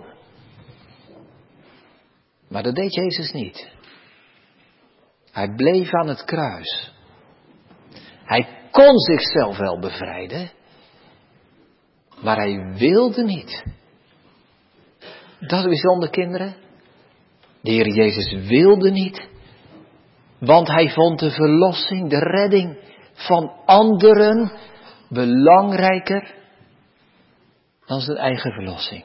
Maar dat deed Jezus niet. Hij bleef aan het kruis. Hij kon zichzelf wel bevrijden, maar hij wilde niet. Dat is bijzonder, kinderen. De Heer Jezus wilde niet. Want hij vond de verlossing, de redding van anderen belangrijker dan zijn eigen verlossing.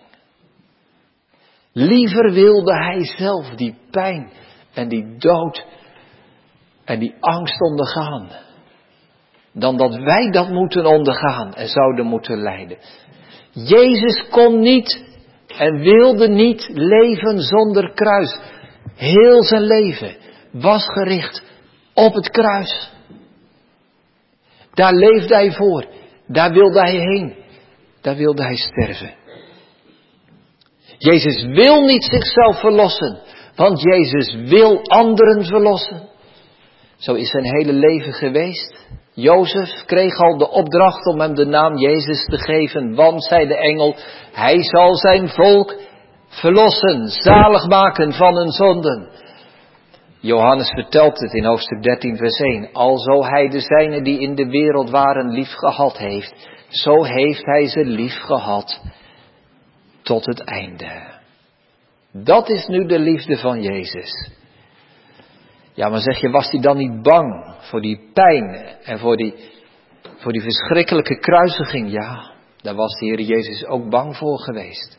Liever wilde hij zelf die pijn en die dood en die angst ondergaan, dan dat wij dat moeten ondergaan en zouden moeten lijden. Jezus kon niet en wilde niet leven zonder kruis. Heel zijn leven was gericht op het kruis. Daar leefde hij voor. Daar wilde hij heen. Daar wilde hij sterven. Jezus wil niet zichzelf verlossen, want Jezus wil anderen verlossen. Zo is zijn hele leven geweest. Jozef kreeg al de opdracht om hem de naam Jezus te geven, want, zei de engel, hij zal zijn volk verlossen, zalig maken van hun zonden. Johannes vertelt het in hoofdstuk dertien vers één. Alzo hij de zijnen die in de wereld waren lief gehad heeft, zo heeft hij ze lief gehad tot het einde. Dat is nu de liefde van Jezus. Ja, maar zeg je, was hij dan niet bang voor die pijn en voor die, voor die verschrikkelijke kruisiging? Ja, daar was de Heer Jezus ook bang voor geweest.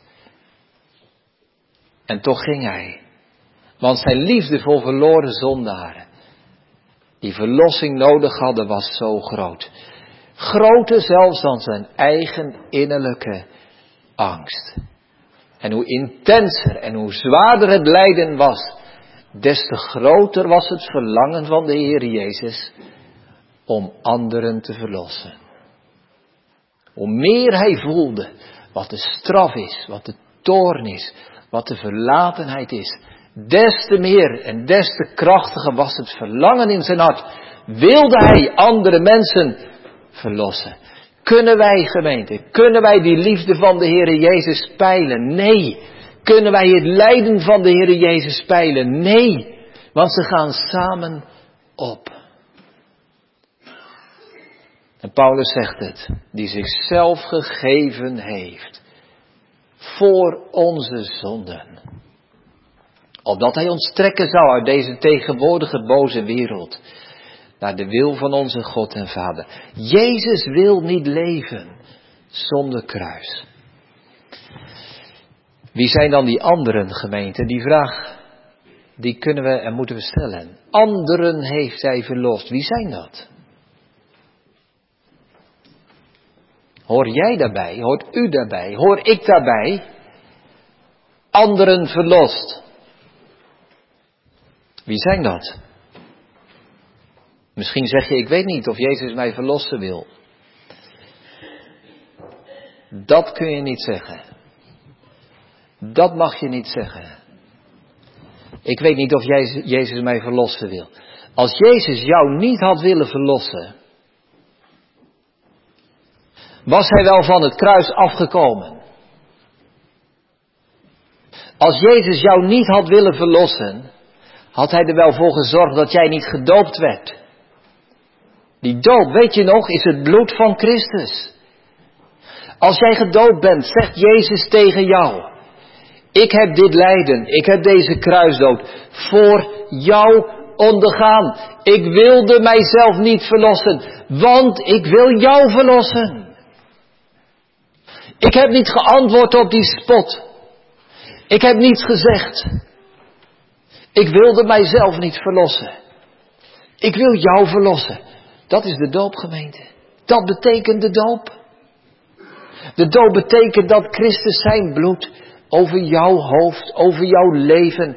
En toch ging hij. Want zijn liefde voor verloren zondaren, die verlossing nodig hadden, was zo groot. Groter zelfs dan zijn eigen innerlijke angst. En hoe intenser en hoe zwaarder het lijden was, des te groter was het verlangen van de Heer Jezus om anderen te verlossen. Hoe meer hij voelde wat de straf is, wat de toorn is, wat de verlatenheid is, des te meer en des te krachtiger was het verlangen in zijn hart. Wilde hij andere mensen verlossen. Kunnen wij, gemeente, kunnen wij die liefde van de Heer Jezus peilen? Nee. Kunnen wij het lijden van de Heer Jezus peilen? Nee. Want ze gaan samen op. En Paulus zegt het, die zichzelf gegeven heeft voor onze zonden. Opdat hij ons trekken zou uit deze tegenwoordige boze wereld, naar de wil van onze God en Vader. Jezus wil niet leven zonder kruis. Wie zijn dan die anderen, gemeente? Die vraag, die kunnen we en moeten we stellen. Anderen heeft hij verlost. Wie zijn dat? Hoor jij daarbij? Hoort u daarbij? Hoor ik daarbij? Anderen verlost. Wie zijn dat? Misschien zeg je, ik weet niet of Jezus mij verlossen wil. Dat kun je niet zeggen. Dat mag je niet zeggen. Ik weet niet of Jezus mij verlossen wil. Als Jezus jou niet had willen verlossen, was hij wel van het kruis afgekomen. Als Jezus jou niet had willen verlossen, had hij er wel voor gezorgd dat jij niet gedoopt werd. Die doop, weet je nog, is het bloed van Christus. Als jij gedoopt bent, zegt Jezus tegen jou: ik heb dit lijden, ik heb deze kruisdood voor jou ondergaan. Ik wilde mijzelf niet verlossen, want ik wil jou verlossen. Ik heb niet geantwoord op die spot. Ik heb niets gezegd. Ik wilde mijzelf niet verlossen. Ik wil jou verlossen. Dat is de doopgemeente. Dat betekent de doop. De doop betekent dat Christus zijn bloed over jouw hoofd, over jouw leven,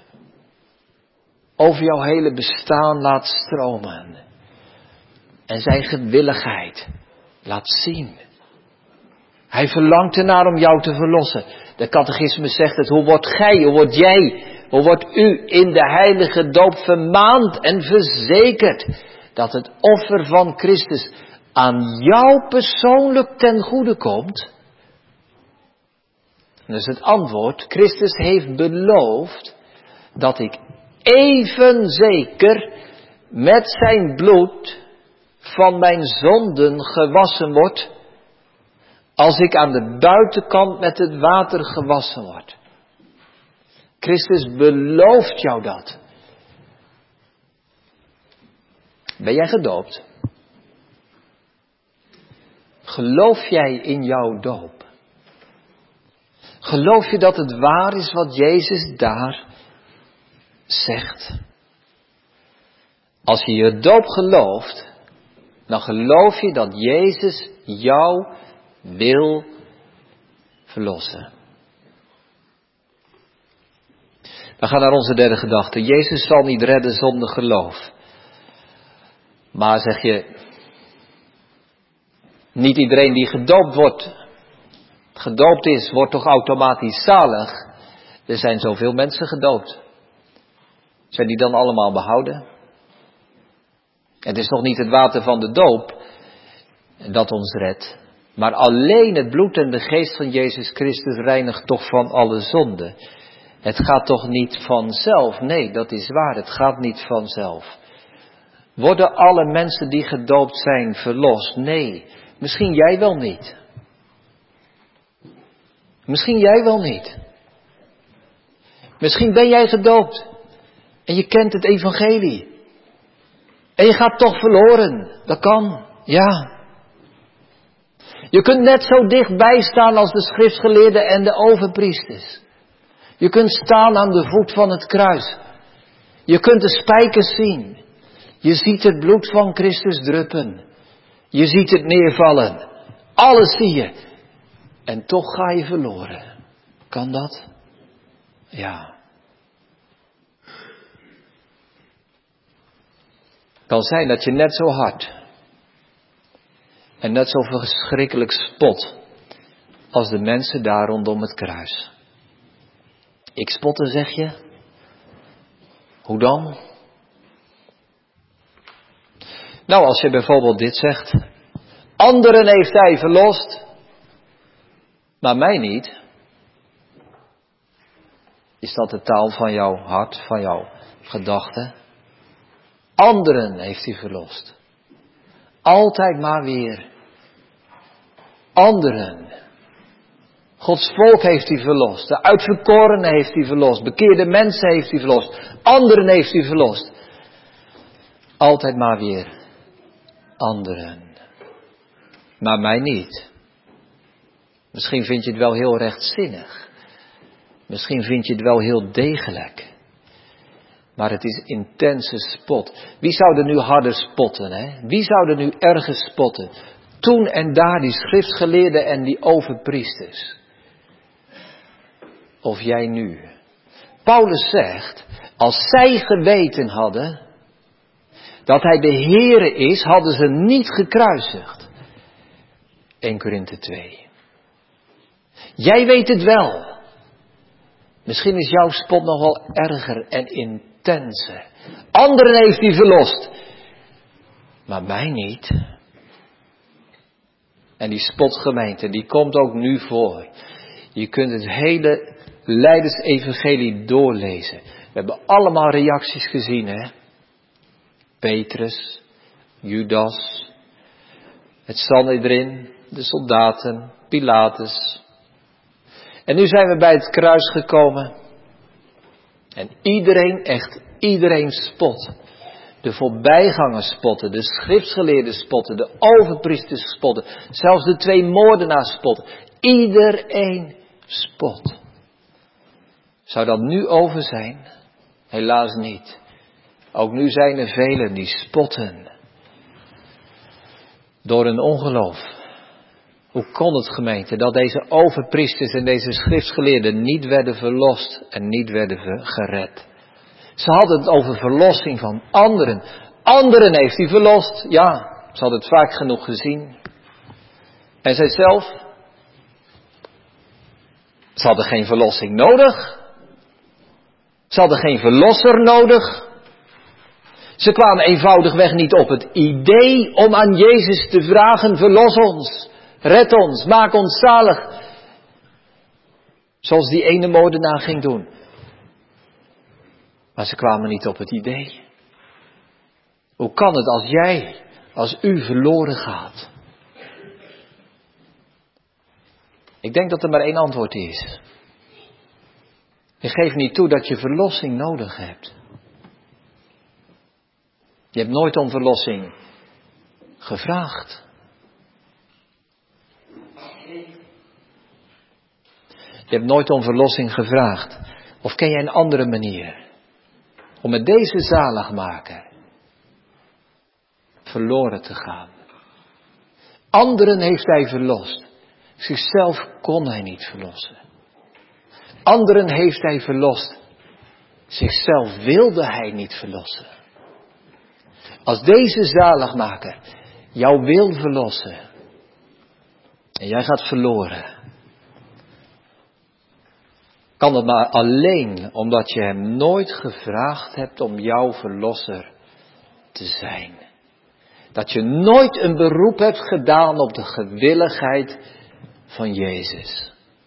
over jouw hele bestaan laat stromen. En zijn gewilligheid laat zien. Hij verlangt ernaar om jou te verlossen. De catechismus zegt het, hoe wordt gij, hoe wordt jij, hoe wordt u in de heilige doop vermaand en verzekerd dat het offer van Christus aan jou persoonlijk ten goede komt? En dus het antwoord, Christus heeft beloofd dat ik even zeker met zijn bloed van mijn zonden gewassen word, als ik aan de buitenkant met het water gewassen word. Christus belooft jou dat. Ben jij gedoopt? Geloof jij in jouw doop? Geloof je dat het waar is wat Jezus daar zegt? Als je je doop gelooft, dan geloof je dat Jezus jou wil verlossen. We gaan naar onze derde gedachte. Jezus zal niet redden zonder geloof. Maar zeg je, niet iedereen die gedoopt wordt, gedoopt is, wordt toch automatisch zalig? Er zijn zoveel mensen gedoopt. Zijn die dan allemaal behouden? Het is nog niet het water van de doop dat ons redt. Maar alleen het bloed en de geest van Jezus Christus reinigt toch van alle zonde. Het gaat toch niet vanzelf? Nee, dat is waar. Het gaat niet vanzelf. Worden alle mensen die gedoopt zijn verlost? Nee, misschien jij wel niet. Misschien jij wel niet. Misschien ben jij gedoopt en je kent het evangelie. En je gaat toch verloren. Dat kan, ja. Je kunt net zo dichtbij staan als de schriftgeleerden en de overpriesters. Je kunt staan aan de voet van het kruis. Je kunt de spijkers zien. Je ziet het bloed van Christus druppen. Je ziet het neervallen. Alles zie je. En toch ga je verloren. Kan dat? Ja. Kan zijn dat je net zo hard en net zo verschrikkelijk spot als de mensen daar rondom het kruis. Ik spotte, zeg je? Hoe dan? Nou, als je bijvoorbeeld dit zegt. Anderen heeft hij verlost, maar mij niet. Is dat de taal van jouw hart, van jouw gedachten? Anderen heeft hij verlost. Altijd maar weer. Anderen. Gods volk heeft hij verlost. De uitverkorenen heeft hij verlost. Bekeerde mensen heeft hij verlost. Anderen heeft hij verlost. Altijd maar weer. Anderen. Maar mij niet. Misschien vind je het wel heel rechtzinnig. Misschien vind je het wel heel degelijk. Maar het is intense spot. Wie zou er nu harder spotten, hè? Wie zou er nu erger spotten? Toen en daar die schriftgeleerden en die overpriesters. Of jij nu. Paulus zegt, als zij geweten hadden Dat hij de Heere is, hadden ze niet gekruisigd. Eerste Korinthe twee. Jij weet het wel. Misschien is jouw spot nog wel erger en intenser. Anderen heeft hij verlost. Maar mij niet. En die spotgemeente, die komt ook nu voor. Je kunt het hele Lijdensevangelie doorlezen. We hebben allemaal reacties gezien, hè. Petrus, Judas, het Sanhedrin, de soldaten, Pilatus. En nu zijn we bij het kruis gekomen. En iedereen, echt iedereen spot. De voorbijgangers spotten, de schriftgeleerden spotten, de overpriesters spotten, zelfs de twee moordenaars spotten. Iedereen spot. Zou dat nu over zijn? Helaas niet. Ook nu zijn er velen die spotten. Door hun ongeloof. Hoe kon het, gemeente, dat deze overpriesters en deze schriftgeleerden niet werden verlost en niet werden gered? Ze hadden het over verlossing van anderen. Anderen heeft hij verlost. Ja, ze hadden het vaak genoeg gezien. En zijzelf? Ze hadden geen verlossing nodig. Ze hadden geen verlosser nodig. Ze kwamen eenvoudigweg niet op het idee om aan Jezus te vragen: verlos ons, red ons, maak ons zalig. Zoals die ene moordenaar ging doen. Maar ze kwamen niet op het idee. Hoe kan het als jij, als u verloren gaat? Ik denk dat er maar één antwoord is. Je geeft niet toe dat je verlossing nodig hebt. Je hebt nooit om verlossing gevraagd. Je hebt nooit om verlossing gevraagd. Of ken jij een andere manier om met deze zaligmaker verloren te gaan? Anderen heeft hij verlost. Zichzelf kon hij niet verlossen. Anderen heeft hij verlost. Zichzelf wilde hij niet verlossen. Als deze zaligmaker jou wil verlossen en jij gaat verloren, kan dat maar alleen omdat je hem nooit gevraagd hebt om jouw verlosser te zijn. Dat je nooit een beroep hebt gedaan op de gewilligheid van Jezus.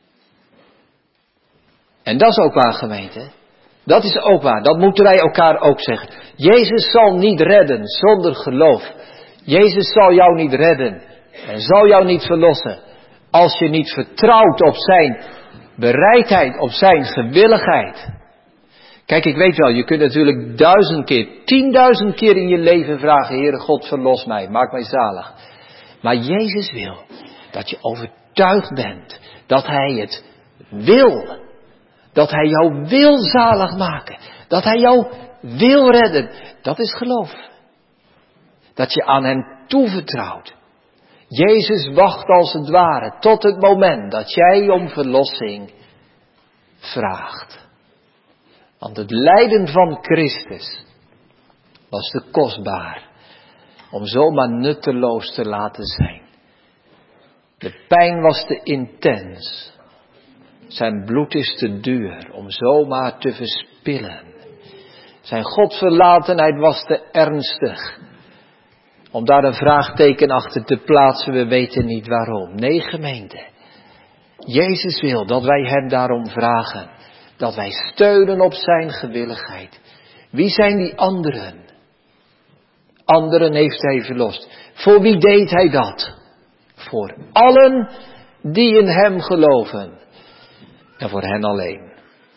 En dat is ook waar, gemeente. Dat is ook waar. Dat moeten wij elkaar ook zeggen. Jezus zal niet redden zonder geloof. Jezus zal jou niet redden en zal jou niet verlossen als je niet vertrouwt op zijn bereidheid, op zijn gewilligheid. Kijk, ik weet wel, je kunt natuurlijk duizend keer, tienduizend keer in je leven vragen: Heere God, verlos mij, maak mij zalig. Maar Jezus wil dat je overtuigd bent dat hij het wil. Dat hij jou wil zalig maken. Dat hij jou wil redden. Dat is geloof. Dat je aan hem toevertrouwt. Jezus wacht als het ware tot het moment dat jij om verlossing vraagt. Want het lijden van Christus was te kostbaar om zomaar nutteloos te laten zijn. De pijn was te intens. Zijn bloed is te duur om zomaar te verspillen. Zijn Godverlatenheid was te ernstig om daar een vraagteken achter te plaatsen. We weten niet waarom. Nee, gemeente. Jezus wil dat wij hem daarom vragen. Dat wij steunen op zijn gewilligheid. Wie zijn die anderen? Anderen heeft hij verlost. Voor wie deed hij dat? Voor allen die in hem geloven. En voor hen alleen.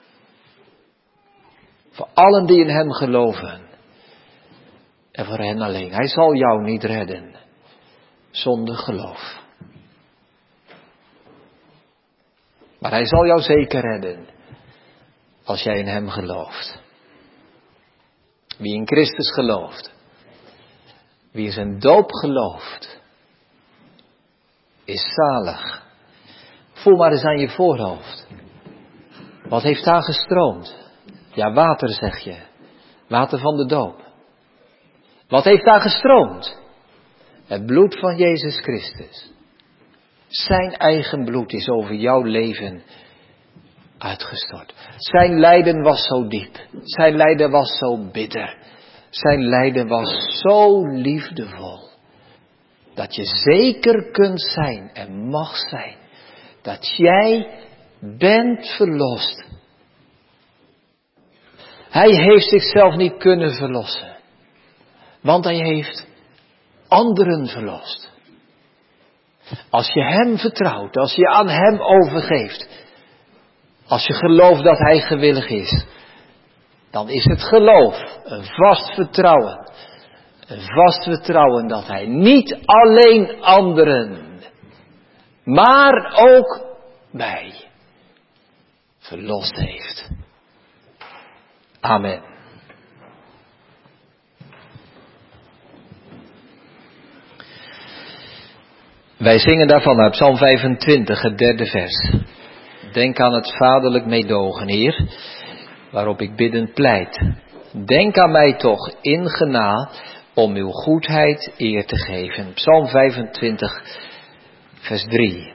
Voor allen die in hem geloven. En voor hen alleen. Hij zal jou niet redden. Zonder geloof. Maar hij zal jou zeker redden. Als jij in hem gelooft. Wie in Christus gelooft. Wie in zijn doop gelooft. Is zalig. Voel maar eens aan je voorhoofd. Wat heeft daar gestroomd? Ja, water zeg je. Water van de doop. Wat heeft daar gestroomd? Het bloed van Jezus Christus. Zijn eigen bloed is over jouw leven uitgestort. Zijn lijden was zo diep. Zijn lijden was zo bitter. Zijn lijden was zo liefdevol. Dat je zeker kunt zijn en mag zijn. Dat jij bent verlost. Hij heeft zichzelf niet kunnen verlossen. Want hij heeft anderen verlost. Als je hem vertrouwt, als je aan hem overgeeft. Als je gelooft dat hij gewillig is. Dan is het geloof een vast vertrouwen. Een vast vertrouwen dat hij niet alleen anderen, maar ook mij verlost heeft. Amen. Wij zingen daarvan uit Psalm vijfentwintig, het derde vers. Denk aan het vaderlijk meedogen, Heer, waarop ik biddend pleit. Denk aan mij toch in genade, om uw goedheid eer te geven. Psalm vijfentwintig, vers drie.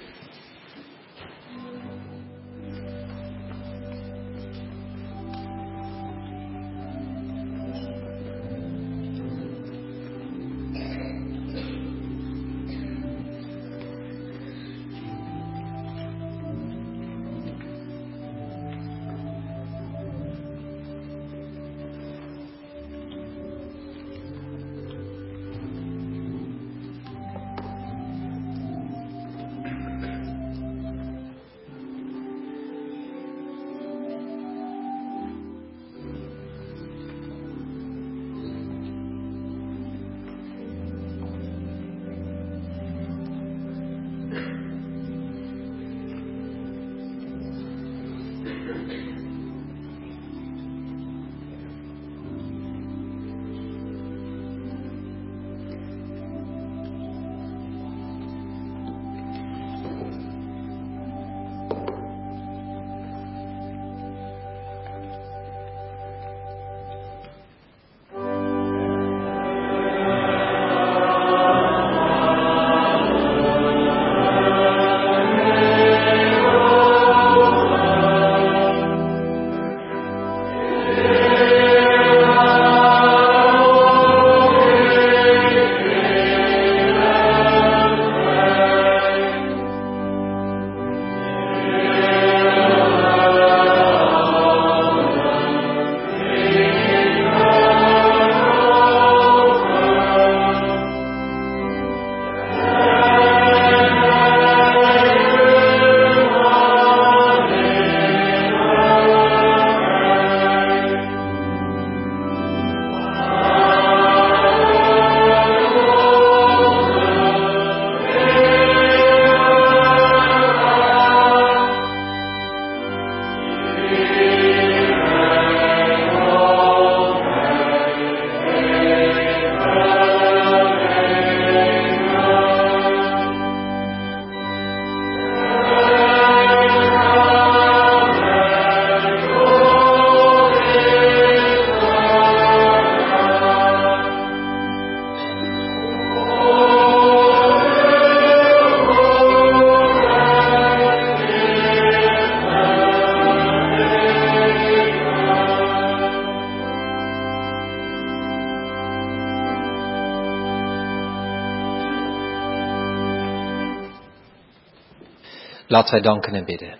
Laten wij danken en bidden.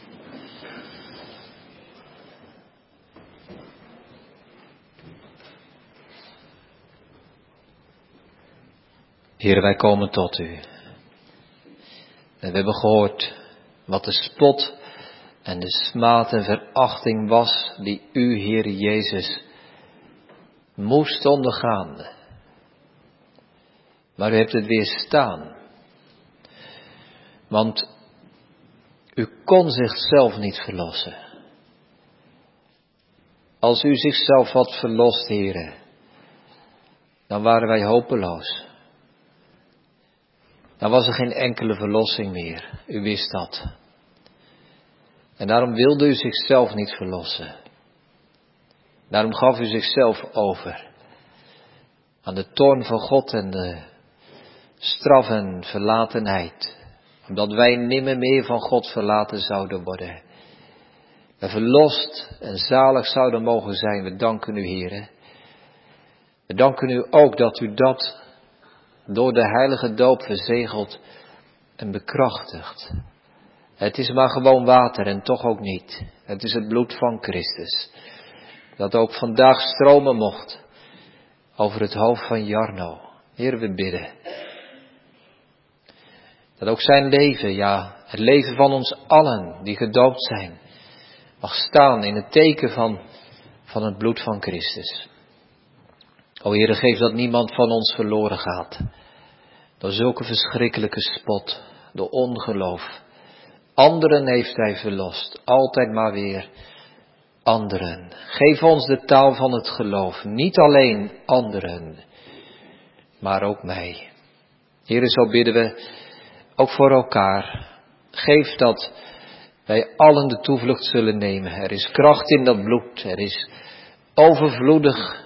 Heer, wij komen tot u. En we hebben gehoord wat de spot en de smaad en verachting was die u, Heer Jezus, moest ondergaan. Maar u hebt het weerstaan. Want u kon zichzelf niet verlossen. Als u zichzelf had verlost, Heere, dan waren wij hopeloos. Dan was er geen enkele verlossing meer. U wist dat. En daarom wilde u zichzelf niet verlossen. Daarom gaf u zichzelf over aan de toorn van God en de straf en verlatenheid. Omdat wij nimmer meer van God verlaten zouden worden. En verlost en zalig zouden mogen zijn. We danken u, Heere. We danken u ook dat u dat door de heilige doop verzegelt en bekrachtigt. Het is maar gewoon water en toch ook niet. Het is het bloed van Christus. Dat ook vandaag stromen mocht over het hoofd van Jarno. Heer, we bidden. Dat ook zijn leven, ja, het leven van ons allen die gedoopt zijn, mag staan in het teken van, van het bloed van Christus. O Heere, geef dat niemand van ons verloren gaat. Door zulke verschrikkelijke spot, door ongeloof. Anderen heeft hij verlost, altijd maar weer anderen. Geef ons de taal van het geloof, niet alleen anderen, maar ook mij. Heere, zo bidden we ook voor elkaar. Geef dat wij allen de toevlucht zullen nemen. Er is kracht in dat bloed, er is overvloedig.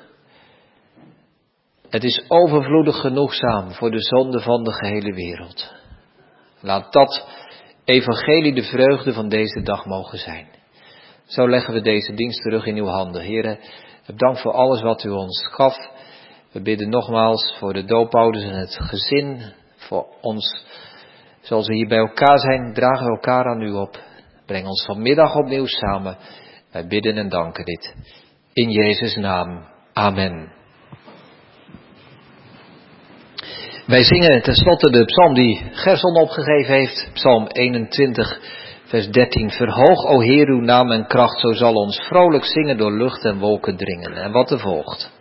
Het is overvloedig genoegzaam voor de zonde van de gehele wereld. Laat dat evangelie de vreugde van deze dag mogen zijn. Zo leggen we deze dienst terug in uw handen. Heere, dank voor alles wat u ons gaf. We bidden nogmaals voor de doopouders en het gezin. Voor ons, zoals we hier bij elkaar zijn, dragen we elkaar aan u op. Breng ons vanmiddag opnieuw samen. Wij bidden en danken dit. In Jezus' naam. Amen. Wij zingen tenslotte de psalm die Gerson opgegeven heeft. Psalm eenentwintig, vers dertien. Verhoog, o Heer, uw naam en kracht, zo zal ons vrolijk zingen door lucht en wolken dringen. En wat er volgt.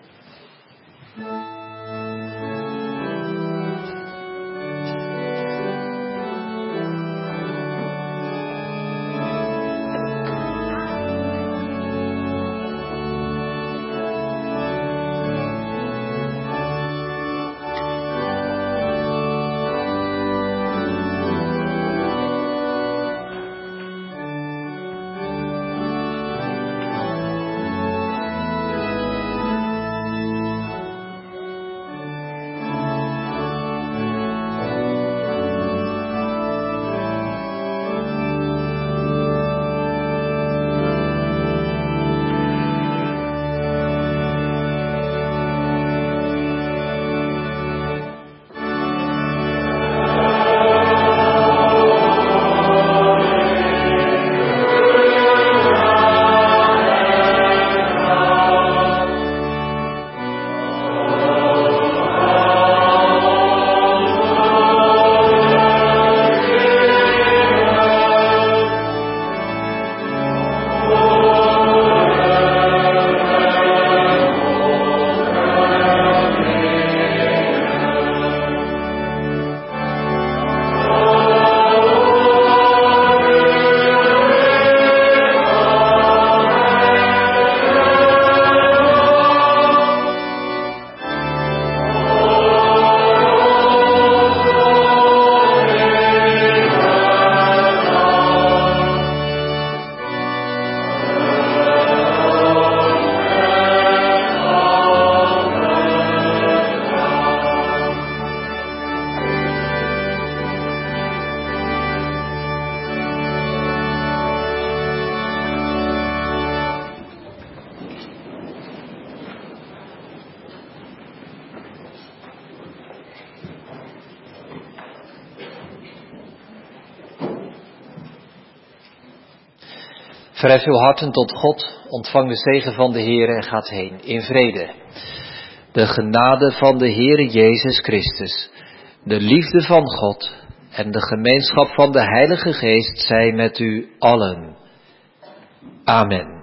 Verhef uw harten tot God, ontvang de zegen van de Heer en gaat heen in vrede. De genade van de Heere Jezus Christus, de liefde van God en de gemeenschap van de Heilige Geest zij met u allen. Amen.